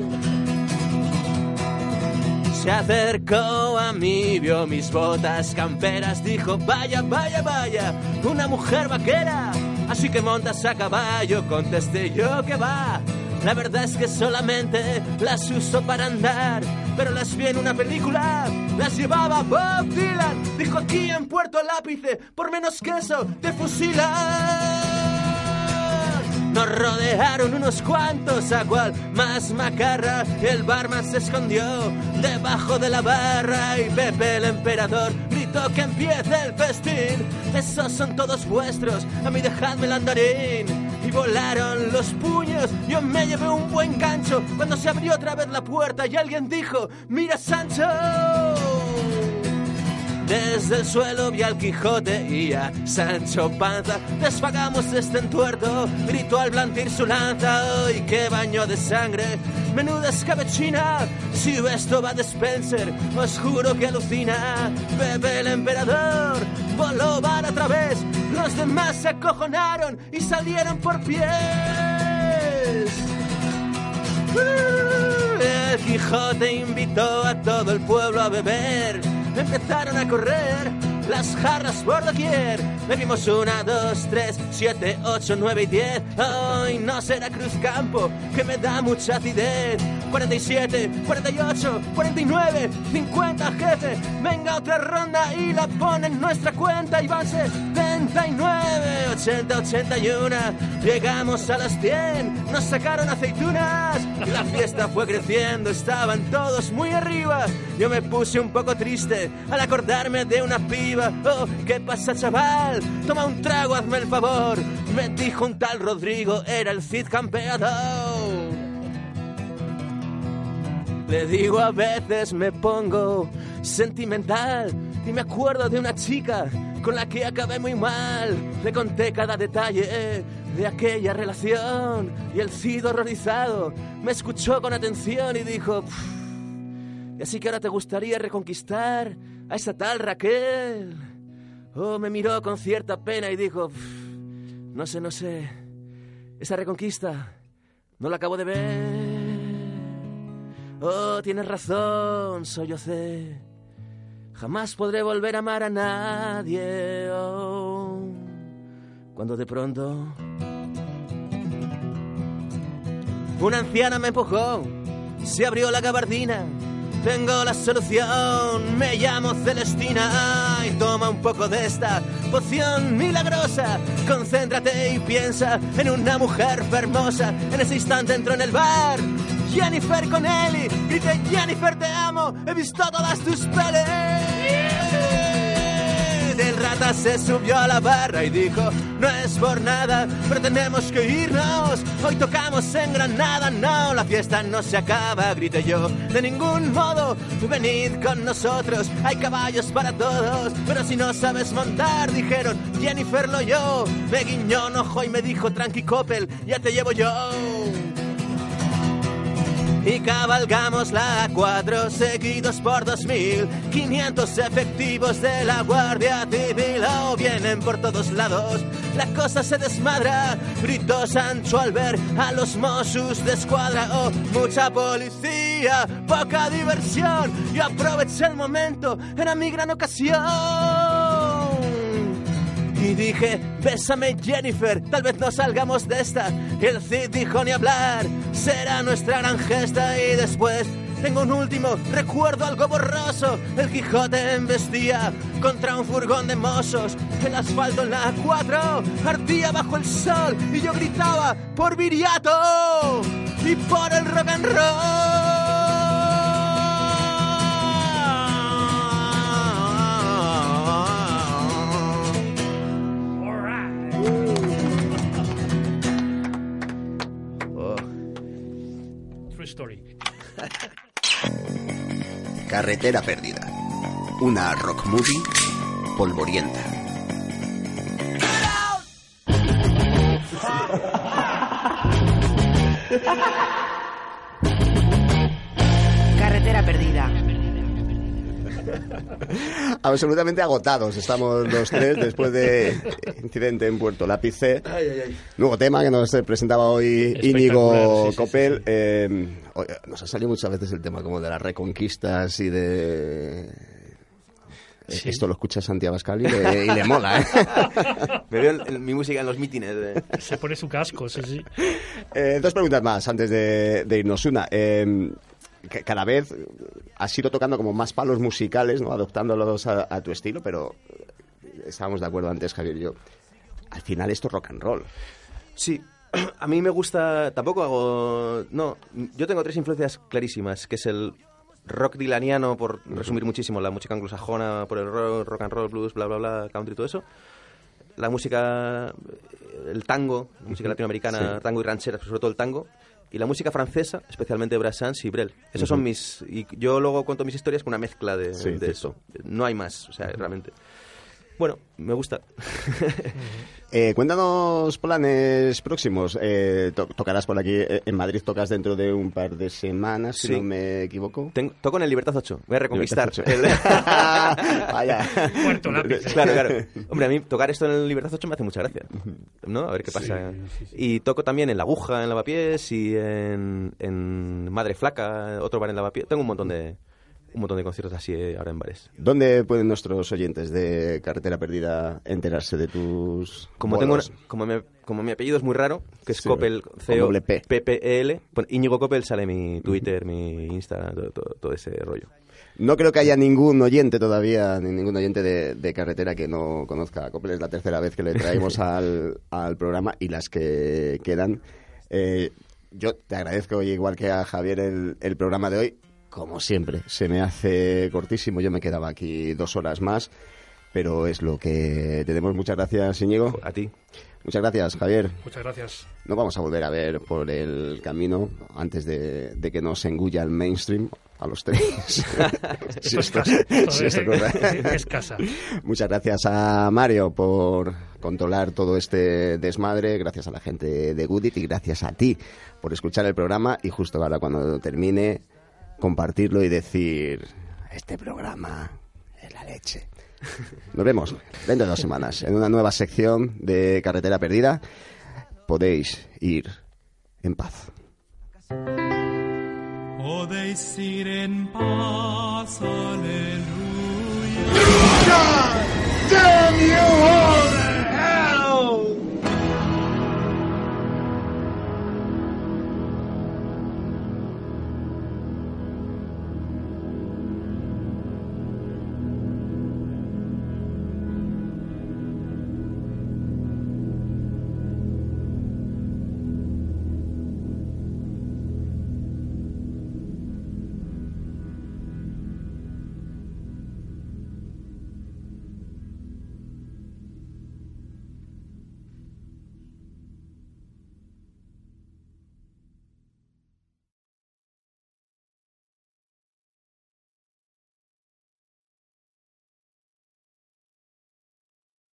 Speaker 3: Se acercó a mí, vio mis botas camperas, dijo vaya, vaya, vaya, una mujer vaquera, así que montas a caballo. Contesté yo que va, la verdad es que solamente las uso para andar, pero las vi en una película, las llevaba Bob Dylan. Dijo aquí en Puerto Lápice, por menos que eso te fusilan. Nos rodearon unos cuantos, a cual más macarra. El barman se escondió debajo de la barra y Pepe el Emperador gritó que empiece el festín. Esos son todos vuestros, a mí dejadme el andarín. Y volaron los puños, yo me llevé un buen gancho cuando se abrió otra vez la puerta y alguien dijo, mira Sancho. Desde el suelo vi al Quijote y a Sancho Panza. Desfagamos este entuerto, gritó al blandir su lanza. ¡Ay, qué baño de sangre! Menuda escabechina. Si esto va de Spencer, os juro que alucina. Pepe el Emperador voló bar otra vez. Los demás se acojonaron y salieron por pies. El Quijote invitó a todo el pueblo a beber. Empezaron a correr las jarras por doquier. Bebimos 1, 2, 3, 7, 8, 9 y 10. Hoy no será Cruzcampo, que me da mucha acidez. 47, 48, 49, 50, jefe. Venga otra ronda y la pone en nuestra cuenta. Y van 79, 80, 81. Llegamos a las 100, nos sacaron aceitunas. Y la fiesta fue creciendo, estaban todos muy arriba. Yo me puse un poco triste al acordarme de una piba. Oh, ¿qué pasa, chaval? Toma un trago, hazme el favor. Me dijo un tal Rodrigo, era el Cid campeador. Le digo, a veces me pongo sentimental y me acuerdo de una chica con la que acabé muy mal. Le conté cada detalle de aquella relación y el Cid, horrorizado, me escuchó con atención y dijo, ¿y así que ahora te gustaría reconquistar a esa tal Raquel? Oh, me miró con cierta pena y dijo, no sé, esa reconquista no la acabo de ver. Oh, tienes razón, sollocé. Jamás podré volver a amar a nadie. Oh, cuando de pronto una anciana me empujó, se abrió la gabardina tengo la solución. Me llamo Celestina y toma un poco de esta poción milagrosa. Concéntrate y piensa en una mujer hermosa. En ese instante entró en el bar Jennifer Connelly. Grité: Jennifer, te amo, he visto todas tus pelis. El rata se subió a la barra y dijo: no es por nada, pero tenemos que irnos. Hoy tocamos en Granada. No, la fiesta no se acaba, grité yo. De ningún modo, venid con nosotros. Hay caballos para todos, pero si no sabes montar, dijeron. Jennifer lo oyó, me guiñó un ojo y me dijo: tranqui, Coppel, ya te llevo yo. Y cabalgamos la A4 seguidos por 2.500 efectivos de la Guardia Civil. Oh, vienen por todos lados, la cosa se desmadra. Gritó Sancho al ver a los Mossos de Escuadra. Oh, mucha policía, poca diversión. Yo aproveché el momento, era mi gran ocasión. Y dije: bésame, Jennifer, tal vez no salgamos de esta. Y el Cid dijo: ni hablar, será nuestra gran gesta. Y después tengo un último recuerdo algo borroso. El Quijote embestía contra un furgón de mozos. El asfalto en la A4 ardía bajo el sol. Y yo gritaba por Viriato y por el rock and roll.
Speaker 4: Story.
Speaker 5: Carretera perdida. Una rock movie polvorienta.
Speaker 2: Carretera perdida.
Speaker 1: Absolutamente agotados estamos los tres después de incidente en Puerto Lápice. Nuevo tema que nos presentaba hoy Íñigo Coppel. Nos ha salido muchas veces el tema como de las reconquistas y de... Sí. Esto lo escucha Santi Abascal y le mola, ¿eh?
Speaker 3: Me veo mi música en los mítines.
Speaker 4: Se pone su casco, sí, sí.
Speaker 1: Dos preguntas más antes de irnos. Una, cada vez has ido tocando como más palos musicales, ¿no? Adoptándolos a tu estilo, pero estábamos de acuerdo antes, Javier y yo. Al final esto es rock and roll.
Speaker 3: Sí, a mí me gusta... Tampoco hago... No, yo tengo tres influencias clarísimas, que es el rock dilaniano, por resumir muchísimo, la música anglosajona, por el rock and roll, blues, bla, bla, bla, country, todo eso. La música, el tango, la música latinoamericana, sí. Tango y ranchera, sobre todo el tango. Y la música francesa, especialmente Brassens y Brel. Esos son mis... Y yo luego cuento mis historias con una mezcla de eso. No hay más, o sea, realmente... Bueno, me gusta.
Speaker 1: Cuéntanos planes próximos. Tocarás por aquí en Madrid, tocas dentro de un par de semanas, si no me equivoco.
Speaker 3: Toco en el Libertad 8. Voy a reconquistar.
Speaker 1: Vaya.
Speaker 4: Puerto Lápiz.
Speaker 3: Claro. Hombre, a mí tocar esto en el Libertad 8 me hace mucha gracia, ¿no? A ver qué pasa. Sí. Y toco también en La Aguja, en Lavapiés, y en Madre Flaca, otro bar en Lavapiés. Tengo un montón de conciertos así ahora en bares.
Speaker 1: ¿Dónde pueden nuestros oyentes de Carretera Perdida enterarse de tus
Speaker 3: como mi apellido es muy raro, que es Coppel, C-O-P-P-E-L, Íñigo Coppel, sale mi Twitter, mi Insta, todo ese rollo.
Speaker 1: No creo que haya ningún oyente todavía, ningún oyente de Carretera que no conozca a Coppel. Es la tercera vez que le traemos al programa, y las que quedan. Yo te agradezco, hoy, igual que a Javier, el programa de hoy. Como siempre, se me hace cortísimo. Yo me quedaba aquí 2 horas más, pero es lo que tenemos. Muchas gracias, Íñigo.
Speaker 3: A ti.
Speaker 1: Muchas gracias, Javier.
Speaker 4: Muchas gracias.
Speaker 1: Nos vamos a volver a ver por el camino antes de que nos engulla el mainstream a los tres.
Speaker 4: Es casa.
Speaker 1: Muchas gracias a Mario por controlar todo este desmadre. Gracias a la gente de Goodit y gracias a ti por escuchar el programa. Y justo ahora, cuando termine, compartirlo y decir: este programa es la leche. Nos vemos dentro de 2 semanas en una nueva sección de Carretera Perdida. Podéis ir en paz.
Speaker 11: Podéis ir en paz, aleluya.